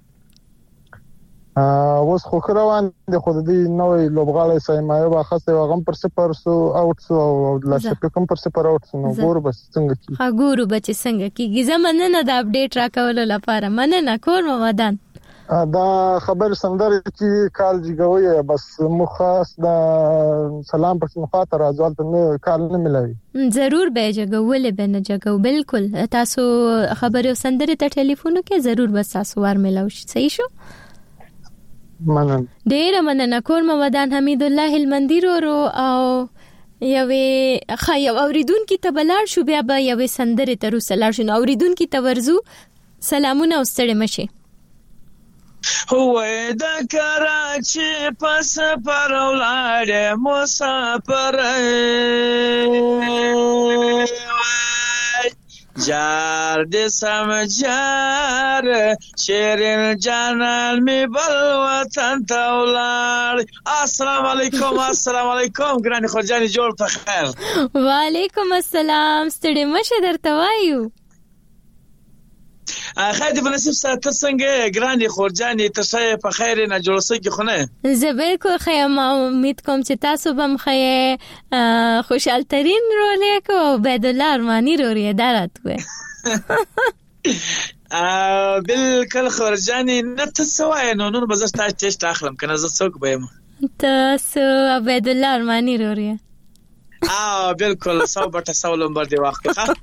Speaker 18: اوس خو روان دي خو د نوې لوبغاړي سیمایو واخصه وغم پر صفر سو اوټ سو او لا شپه کوم پر صفر اوټ سو نو ګور بس څنګه کی
Speaker 5: ها ګورو بچ څنګه کیږي زمنه نه د اپډیټ راکول لپاره مننه کور مو ودان
Speaker 18: دا خبر سندره چې کال جګوي بس مخاص دا سلام پر مخاطر ازوال ته کال نه ملوي
Speaker 5: ضرور به جګول به نه جګو بالکل تاسو خبرو سندره ته ټلیفون کې ضرور بس تاسو ور ملو شي صحیح شو
Speaker 18: منن
Speaker 5: ډیر مننه کور مو ودان حمید الله المندی رو او یوې خایو اوریدون کی تبلار شو بیا به یوې سندره تر وسلار شو اوریدون کی تورزو سلامونه واستړې مشي
Speaker 19: هو د کراچي پس پر ولاړ مسافر جار دې سمجار شیرین جانان می بل وطن ته ولاړ السلام علیکم السلام علیکم ګرانی خورجانی جوړ په خیر
Speaker 5: وعلیکم السلام ستړي مشه درته وایو
Speaker 19: خاطر په نصیب ساته څنګه ګرانی خورجانی ته په خیر نه جوړسه کی خونه
Speaker 5: زبر کو خیمه امید کوم چې تاسو بم خې خوشحال ترين رولې کو عبد الله ارمانی روري دارت وې
Speaker 19: ا بالکل خورجانی نه تسوای نو نو بزاس تاسو ته اخلم کنه زه څوک بیم
Speaker 5: تاسو عبد الله ارمانی روري
Speaker 19: اه بالکل سو بټه سو لمبر دی وخت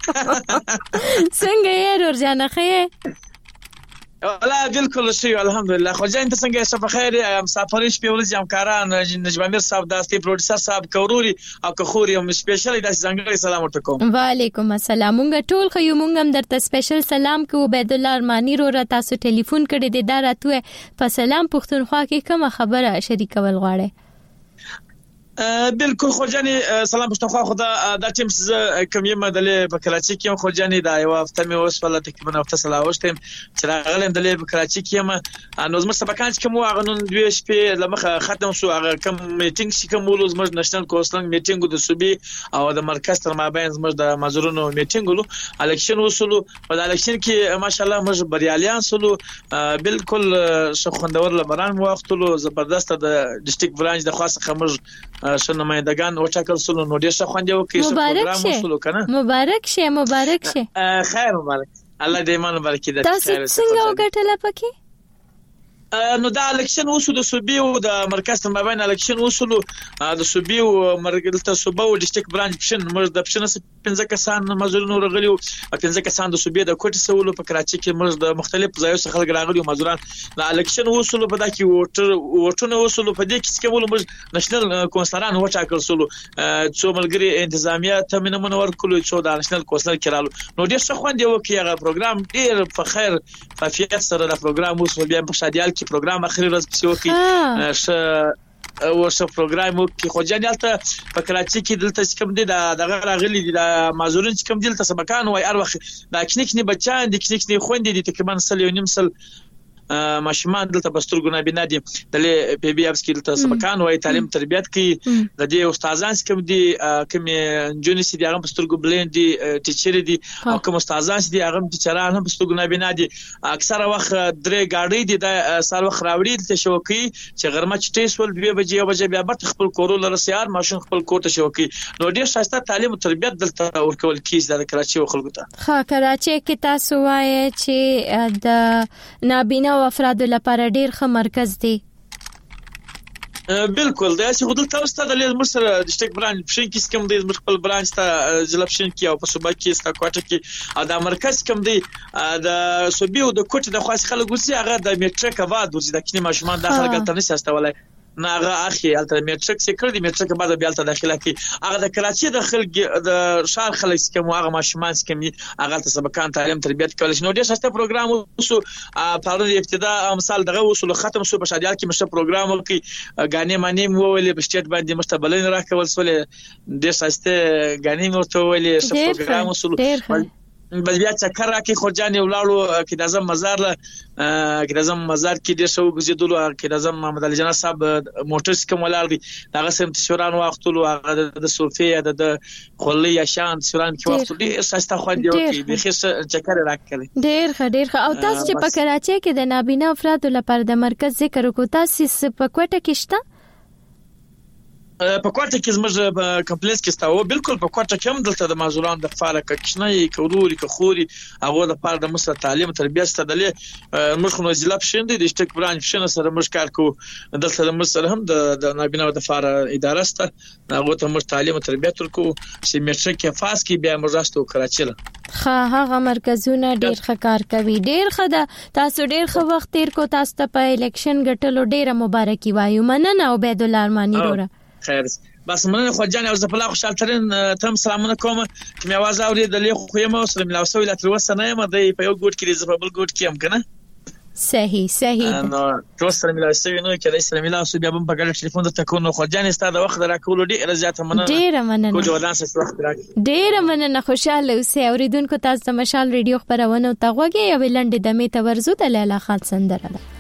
Speaker 5: څنګه یې ور جانه خې
Speaker 19: ولا بالکل شي الحمدلله خو جان ته څنګه شپه خیر مسافرش په ولز همکاران نجم امیر صاحب داستي پروډوسر صاحب کوروري او کخوري هم سپیشل د څنګه سلام ورته
Speaker 5: وعلیکم السلام مونږ ټول خو یو مونږ هم درته سپیشل سلام کو عبد الله ارمانی رو را تاسو ټلیفون کړی دی دا راتوه په سلام پښتونخوا کې کوم خبره شریکول غواړي
Speaker 19: بالکل خورجانی سلام پښتونخوا خدا دا ټیم ز کوم یم دلې په کراچي کې خورجانی دا یو هفته مې اوس په لته کې بنه هفته سلاوشتم چې راغلم دلې په کراچي کې یم نو زموږ سبقان چې کوم هغه نن دوی شپې لمخه ختم شو هغه کوم میټینګ چې کوم ولوز زموږ نېشنل کونسلنګ میټینګ د صوبې او د مرکز تر مابین زموږ د مزورونو میټینګ ولو الیکشن وسلو په الیکشن کې ماشاءالله موږ بریالیان سلو بالکل شخوندور لمران وختلو زبردست د ډیسټریکټ برانچ د خاصه خمر شنه مېدګان او چاکل سلو نو ډیر ښه خوندې وکي
Speaker 5: څه پروګرام وسلو کنه مبارک شه مبارک شه
Speaker 19: خیر مبارک الله دې ایمان مبارک دې
Speaker 5: تاسو څنګه وګټل پکې
Speaker 19: نو دا الیکشن وسو د صوبې او د مرکز ته مابین الیکشن وسلو د صوبې او مرکز ته صوبې او ډیسټریکټ برانچ پښن موږ د پښن پنځه کسان مزورونو راغلي او پنځه کسان د صوبې د کوټ سولو په کراچي کې موږ د مختلف ځایونو څخه خلک راغلي او مزوران د الیکشن وسلو په دغه ووټر ووټونه وسلو په دې کې څه ول موږ نېشنل کونسلران وټاکل سولو څو ملګری انتظامیه تمنه منور کولو چې د نېشنل کونسلر کړهلو نو ډیر ښه خوند یو کې هغه پروګرام ډیر په خیر فافیت سره د پروګرام وسو بیا په شادیال کې پروګرام اخري ورځ کې وکي ش ورشه پروګرام کې خو جنالته په کراچي کې دلته کوم دي د غراغلي د مازورین چې کوم دلته سبقان وای ار وخت د کینکني بچان د کینکني خويندې د تقریبا سل یو نیم سل ماشومان دلته بستر ګنا بنا دي د پی بي اف سکیل ته سبقان وای تعلیم تربیت کې د دې استادان کوم دي کوم جونی سي دي هغه بستر ګ بلند دي ټیچر دي او کوم استادان دي هغه ټیچران هم بستر ګنا بنا دي اکثره وخت درې گاډي دي د سال وخت راوړي ته شوکي چې غرمه چټي سول دوه بجې بجې بیا بت خپل کورول رسيار ماشين خپل کوټه شوکي نو ډیر شایسته تعلیم تربیت دلته ورکول کیږي د کراچي خلکو ته
Speaker 5: ها کراچي کې تاسو وایي چې د نابینا او افراد لپاره ډیر ښه مرکز دی
Speaker 19: بالکل دا چې خودل تاسو ته د لیز سره د ډیسټریکټ برانچ پښین کې کوم د خپل برانچ ته ضلع پښین کې او په صوبه کې ستا کوټه کې او د مرکز کوم دی د صوبې او د کوټه د خاص خلک وسی هغه د میټریک اواد ورزي د کینې ماشومان داخله ګټه نشي استولای نه هغه اخی الته میټریک سکر دی میټریک بعد بیا الته داخله کی هغه د کراچي د خلک د شار خلک کوم هغه ماشومان کوم هغه ته سبقان تعلیم تربیت کول شي نو ډیر شته پروګرام وسو په اړه ابتدا مثال دغه وسو ختم شو په شادیال کې مشه پروګرام کې غانې معنی مو ویلې په سټیټ باندې مستقبلین راکول سولې ډیر شته غانې مو ته ویلې ش پروګرام وسو بل بیا چکر راکې خورجان ولاړو کې د اعظم مزار کې د اعظم مزار کې ډیر شو غزیدلو کې د اعظم محمد علي جناب صاحب موټرس کوم ولاړ دي هغه سم تشوران وختلو هغه د صوفیا د خولي شان تشوران کې وخت ډیر سسته خو دی او کې به خص چکر راکړي
Speaker 5: ډیر ښه ډیر ښه او تاسو چې په کراچي کې د نابینا افراد لپاره د مرکز ذکر وکړ تاسو په کوټه کې شته
Speaker 19: په کوټه کې زموږ کمپلیکس کې ستاو بالکل په کوټه کې هم دلته د مازوران د فعال کښنې کوروري کخوري هغه د پاره د مستر تعلیم تربیت ستدلې موږ خو ضلع پښین دي ډیسټریکټ برانچ پښین سره موږ کار کوو دلته د مستر هم د نابینا د فعال اداره ست هغه ته موږ تعلیم تربیت ورکو چې میټریک کې فاس کې بیا موږ راستو کراچي له
Speaker 5: خا هغه مرکزونه ډیر ښه کار کوي ډیر ښه ده تاسو ډیر ښه وخت تیر کو تاسو ته په الیکشن ګټلو ډیره مبارکي وایو مننه او عبد الله ارمانی وروره
Speaker 19: خیر بس مننه خو جان او زپلا خوشحال ترين تم سلامونه کوم چې مې आवाज اوري د لیخو خو یم سره ملاوسوي لا تر وسه نه یم د په یو ګوټ کې د زپل ګوټ کې هم کنه
Speaker 5: صحیح صحیح
Speaker 19: نو تر سره ملاوسوي نو کې د سره ملاوسوي بیا په ګډ ټلیفون د تکونو خو جان ستاسو د وخت راکول ډیر زیاته مننه
Speaker 5: ډیر مننه
Speaker 19: کو جوړان سره وخت راکړي
Speaker 5: ډیر مننه خوشاله اوسئ اوریدونکو تاسو د مشال ریډیو خبرونه ته غوږی یو لنډه د می تورزو د لیلا خان سندره ده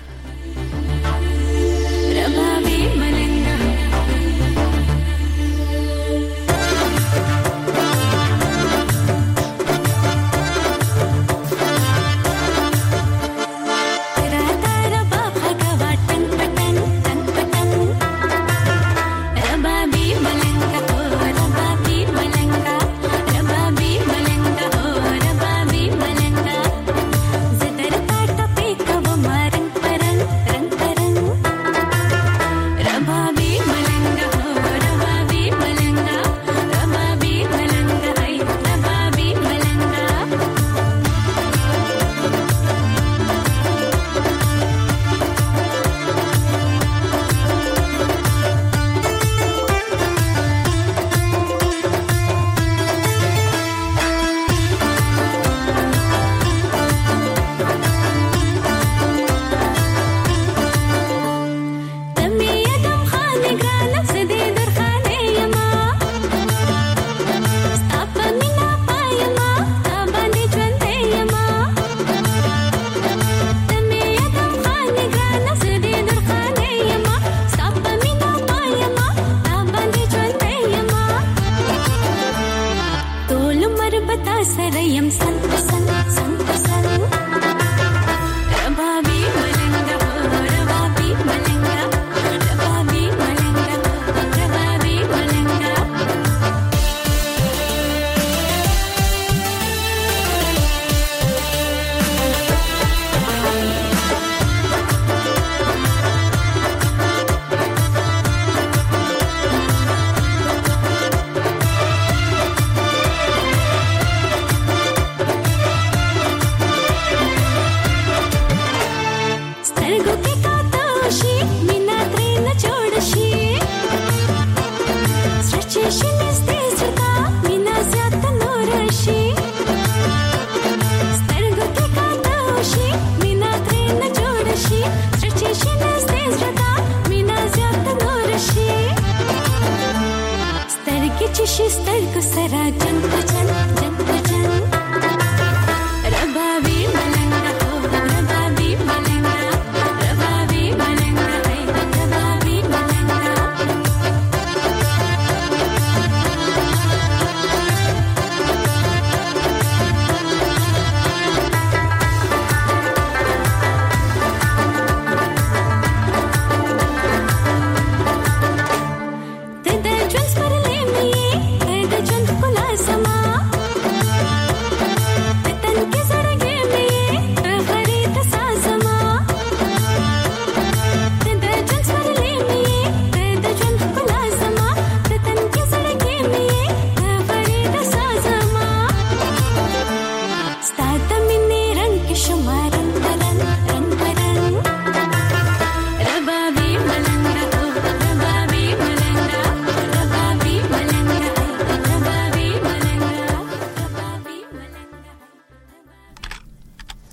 Speaker 14: ژوند پر لمې د ژوند خلاصما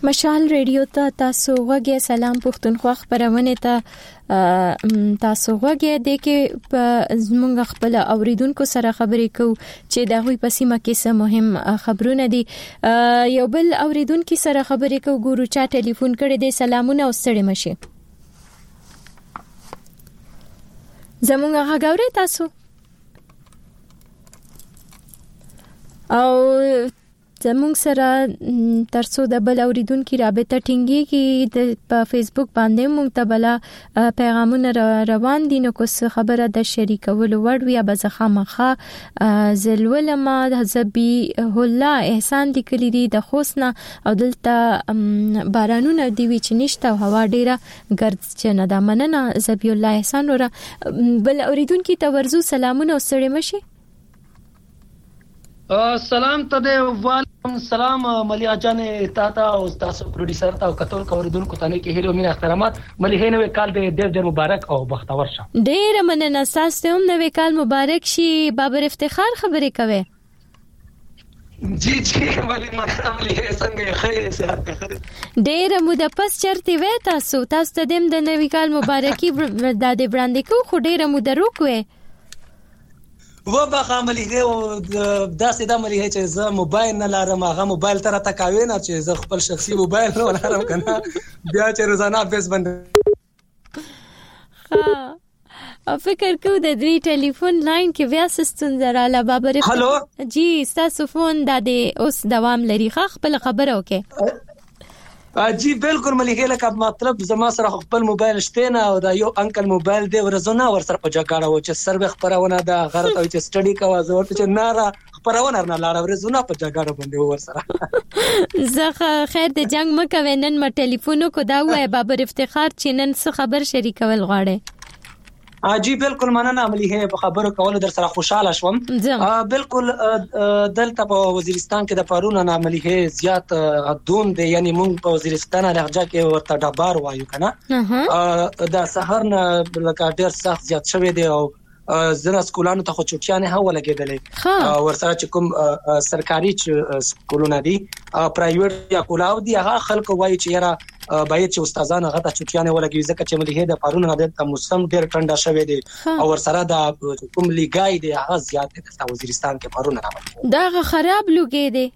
Speaker 5: مشال ریډیو ته تاسو غوږی سلام پښتونخوا خبرونه ته تاسو غوږی د کې زمونږ خپل اوریدونکو سره خبرې کوو چې د غوي په سیمه کې څه مهم خبرونه دي. یو بل اوریدونکو سره خبرې کوو، ګورو چا ټلیفون کړی دی. سلامونه او ستړي مشه. زمونږ غاګوري تاسو او زمونږ سره ترڅو د بل اوریدونکو رابطه ټینګي کې د په فیسبوک باندې مونږ ته بل پیغامونه روان دي، نو کوس خبره د شریکولو وړ وي به زخمخه زلولما حزبي الله احسان دي کلی دي د خوسنا او دلته بارانونه دی وی چې نشته او هوا ډیره ګرد چې نه د مننه زبي الله احسان ور بل اوریدونکو ته ورزو سلامونه او سړی مشي.
Speaker 20: سلام ته دی، وعلیکم السلام ملیا جان تاتا او تاسو پروډوسر تا او کتل کوریدونکو ته نه کې هیلو مين احترامات. ملي نوې کال دې ډېر ډېر مبارک او بختور شه.
Speaker 5: ډېر مننه، تاسو هم نوې کال مبارک شي. بابر افتخار خبرې کوي.
Speaker 20: جی جی ملي ملي څنګه خیر سره خیر.
Speaker 5: ډېر مو د پس چرته وې تاسو تاسو ته دم د نوې کال مبارکي د دې براندې کو خو ډېر مو درو کوي.
Speaker 20: و به عملی دی او داسې د عملی چې زه موبایل نه لرم، هغه موبایل تر تا کاوي نه چې زه خپل شخصي موبایل نه لرم کنه بیا چې روزانه بیس باندې
Speaker 5: ها فکر کو د دې ټلیفون لاین کې بیا سستون زراله بابر.
Speaker 20: هالو
Speaker 5: جی تاسو فون د دې اوس دوام لري خپل خبره وکي.
Speaker 20: جی بالکل ملګری لکه مطلب زما سره خپل موبایل شته نه او دا یو انکل موبایل دی ورزونه ور سره په جګړه و چې سروي خبرونه دا غرض او چې سټډي کوي زه ورته چې ناره خبرونه نه لاره ورزونه په جګړه باندې ور سره.
Speaker 5: زه خیر د جنگ مکه نن ما ټلیفون کو دا وای بابر افتخار چې نن څه خبر شریکول غواړي.
Speaker 20: جی بالکل مننه عملی هي په خبرو کول در سره خوشاله شوم. بالکل دلته په وزیرستان کې د پرونه عملی هي زیات دون دي، یعنی مونږ په وزیرستان لهجه کې ورته ډبار وایو کنه. دا سحر نه لکه ډیر سخت زیات شوی دی او زنه سکولانو ته خو چوټیانه هوا لګیدلې ورسره چې کوم سرکاري سکولونه دي پرایویټ یا کولاو دي هغه خلکو وایي چې یاره باید چې استادانو هغه ته چوټیانه ولګي ځکه چې ملي د پرونه د موسم ډیر ټنډه شوی دی او ورسره د کوم لګای دی هغه زیات دی د وزیرستان کې پرونه راوړي
Speaker 5: دا خراب لګي دی.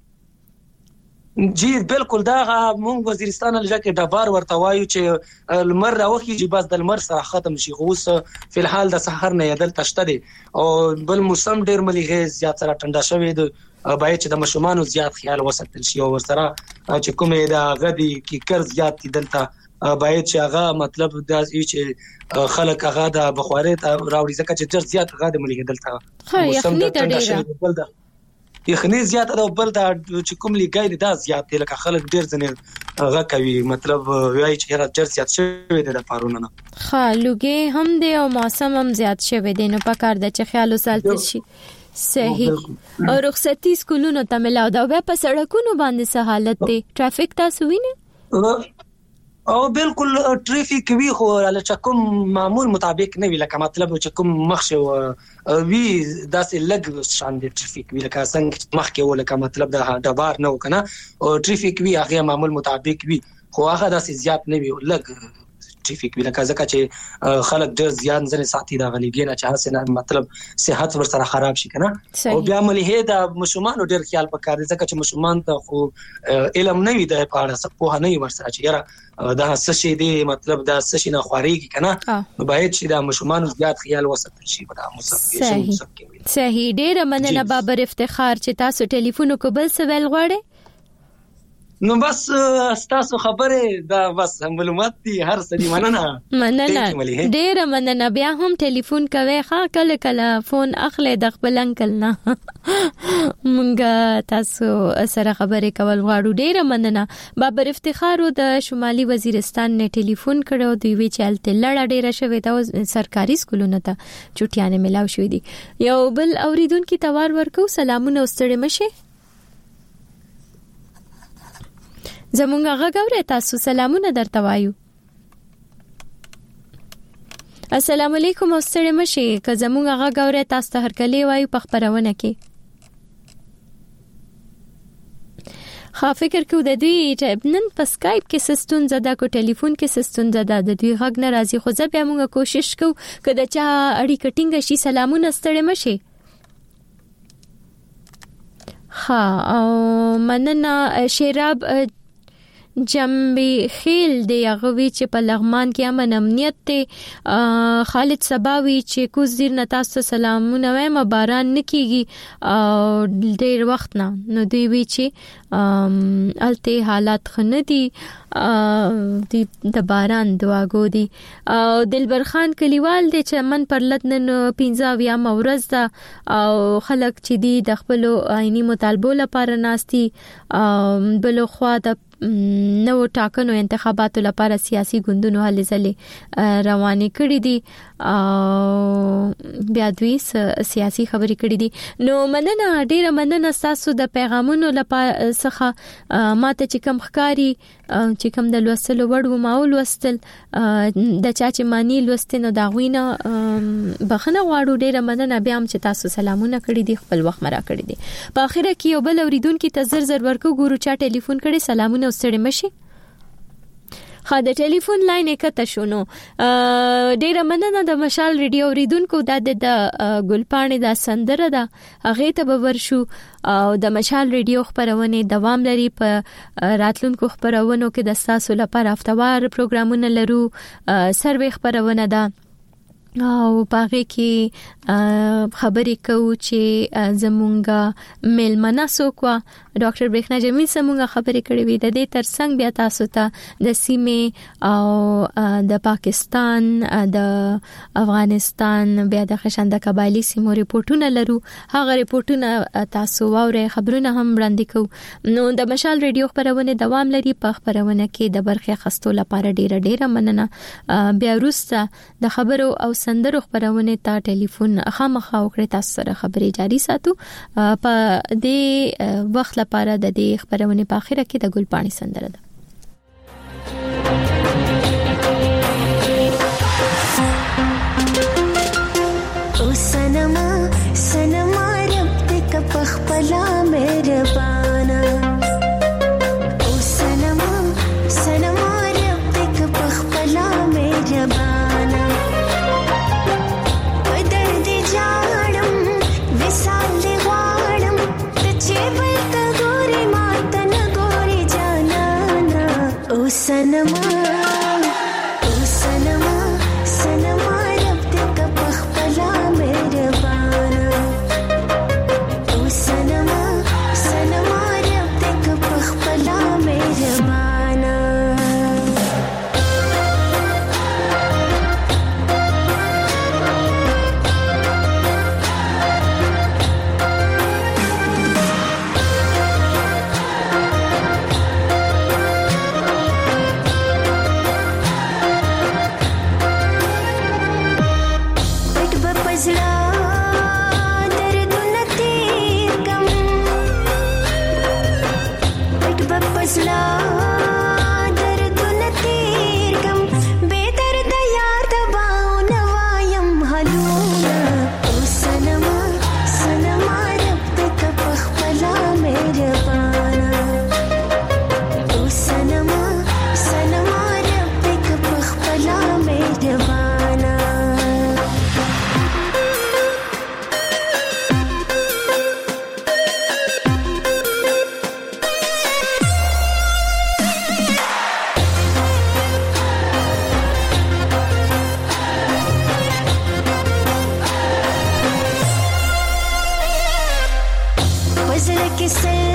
Speaker 20: جی بالکل دا مونږ وزیرستان لږه کې ډبار ورته وایو چې المر راوخی چې بس د المر سره ختم شي. اوس په الحال د سحر نه یدل تشته دي او بل موسم ډیر ملي زیات سره ټنډه شوی دی، باید چې د مشومان زیات خیال وساتل شي او ورسره چې کومه د غدي کې کر زیات دلته باید چې هغه مطلب دا چې خلک هغه د بخواري ته راوړي ځکه چې ډیر زیات غاده ملي دلته
Speaker 5: موسم د ټنډه شوی دی
Speaker 20: یخنی زیات ده بل دا چې کوم لګای دا زیات دی لکه خلک ډیر ځنه هغه کوي مطلب وایي چې را ډیر زیات شوی دی د پارونه نه.
Speaker 5: ها لګي هم دی او موسم هم زیات شوی دی نو پکار د چې خیال وساتل شي. صحیح. او رخصتي سکولونو ته ملاو دا په سړکونو باندې څه حالت دی؟ ټرافیک تاسو وینئ؟
Speaker 20: او بالکل ټریفیک وی خو لکه کوم معمول مطابق نه وی لکه مطلب چې کوم مخشه وی داسې لګ شان دی ټریفیک وی لکه څنګه مخکې ولکه مطلب د ډبار نه وکنه او ټریفیک وی هغه معمول مطابق وی خو هغه داسې زیات نه وی لګ ټریفیک وی لکه ځکه چې خلک ډیر زیات ځنه ساتي دا غلیګي نه چې هڅه مطلب صحت ور سره خراب شي کنه. او بیا ملي د مشومان ډیر خیال پکار دي ځکه چې مشومان ته خو علم نه وي د پاړه څه په نه ور سره چې یاره دا څه شي دی مطلب دا څه شي نه خوريږي کنه نو باید چې د مشومان زیات خیال وساتل شي په مسابقه شي.
Speaker 5: صحیح. ډیر مننه بابر افتخار چې تاسو ټلیفون کو بل څه ول غواړئ.
Speaker 20: نو بس تاسو خبره دا بس معلومات دي هر څه دي. مننه
Speaker 5: مننه ډیر مننه. بیا هم ټلیفون کوي ښا کله کله فون اخلي د خپل انکل نه مونږ تاسو سره خبرې کول غواړو. ډیر مننه. بابر افتخار د شمالي وزیرستان نه ټلیفون کړو دوی وی چې الته لړ ډیره شوی دا سرکاري سکولونو ته چټیانه ملاو شوې دي. یو بل اوریدونکو توار ورکو سلامونه واستړې مشه. زمونږ غږوري تاسو سلامونه درته وایو. السلام علیکم او ستړي مشي که زمونږ غږوري تاسو ته هر کله وایو په خبرونه کې. خا فکر کو د دوی نن په سکایپ کې سستون زده کو ټلیفون کې سستون زده د دوی غږ نه راځي خو ځکه موږ کوشش کوو کله چې اړیکه ټینګه شي سلامونه ستړي مشي. ها او مننه شیراب جنبي خیل دی هغه وی چې په لغمان کې امن امنیت ته خالد سباوي چې کوزیر نتاسو سلامونه وایم باران نکېږي او ډیر وخت نه نو دی وی چې الته حالات خنه دي د باران دعاګو دي او دلبر خان کلیوال دی چې من پر لتن پنځه یا مورز دا او خلک چې دی د خپل عیني مطالبه لپاره ناشتي بل خو د نو ټاکنو انتخاباتو لپاره سیاسي ګوندونو هلې ځلې روانې کړې دي او بیا دوی سیاسي خبرې کړې دي. نو مننه ډیره مننه تاسو د پیغامونو لپاره څخه ماته چې کم ښکاری چې کم د لوستلو وړو ماول وستل د چا چې مانی لوستنو دا غوینه بخنه واړو ډیره مننه بیا هم چې تاسو سلامونه کړی دي خپل وخت مرا کړی دي. په اخره کې یو بل اوریدونکو ته زر زر ورکو ګورو چا ټلیفون کړي سلامونه وستړي مشي. خا د ټلیفون لاین کته شونو ډیره مننه د مشال ریډیو اوریدونکو د د ګلپاڼې د سندره ده هغه ته به ورشو او د مشال ریډیو خبرونه دوام لري په راتلونکو خبرونو کې د تاسو لپاره هفتوار پروګرامونه لرو سروي خبرونه ده او پاره کې خبرې کوو چې زمونږه میلمنه سوکوا ډاکټر برېښنا جمیل سمونږه خبرې کړې وي د دې ترڅنګ بیا تاسو ته د سیمه او د پاکستان د افغانستان بیا د خشنده قبایلی سیمو ریپورتونه لرو هغه ریپورتونه تاسو واوري خبرونه هم وړاندې کوو. نو د مشال ریډیو خبرونه دوام لري په خبرونه کې د برخه خستو لپاره ډیره ډیره مننه. بیا وروسته د خبرو او سندرو خبرونه ته ټلیفون خامخا وکړئ تاسو سره خبرې جاري ساتو په دې وخت لپاره د دې خبرونه په اخره کې د ګلپاڼې سندره ده.
Speaker 14: او سنما سنما رب دې کا پخپلا مهربانا او سنما سنما رب دې کا پخپلا مهربانا सनमा ओ सनमा सनमा रब दे का पखपला मेहरबाना ओ सनमा सनमा रब दे का पखपला मेहरबाना
Speaker 21: के से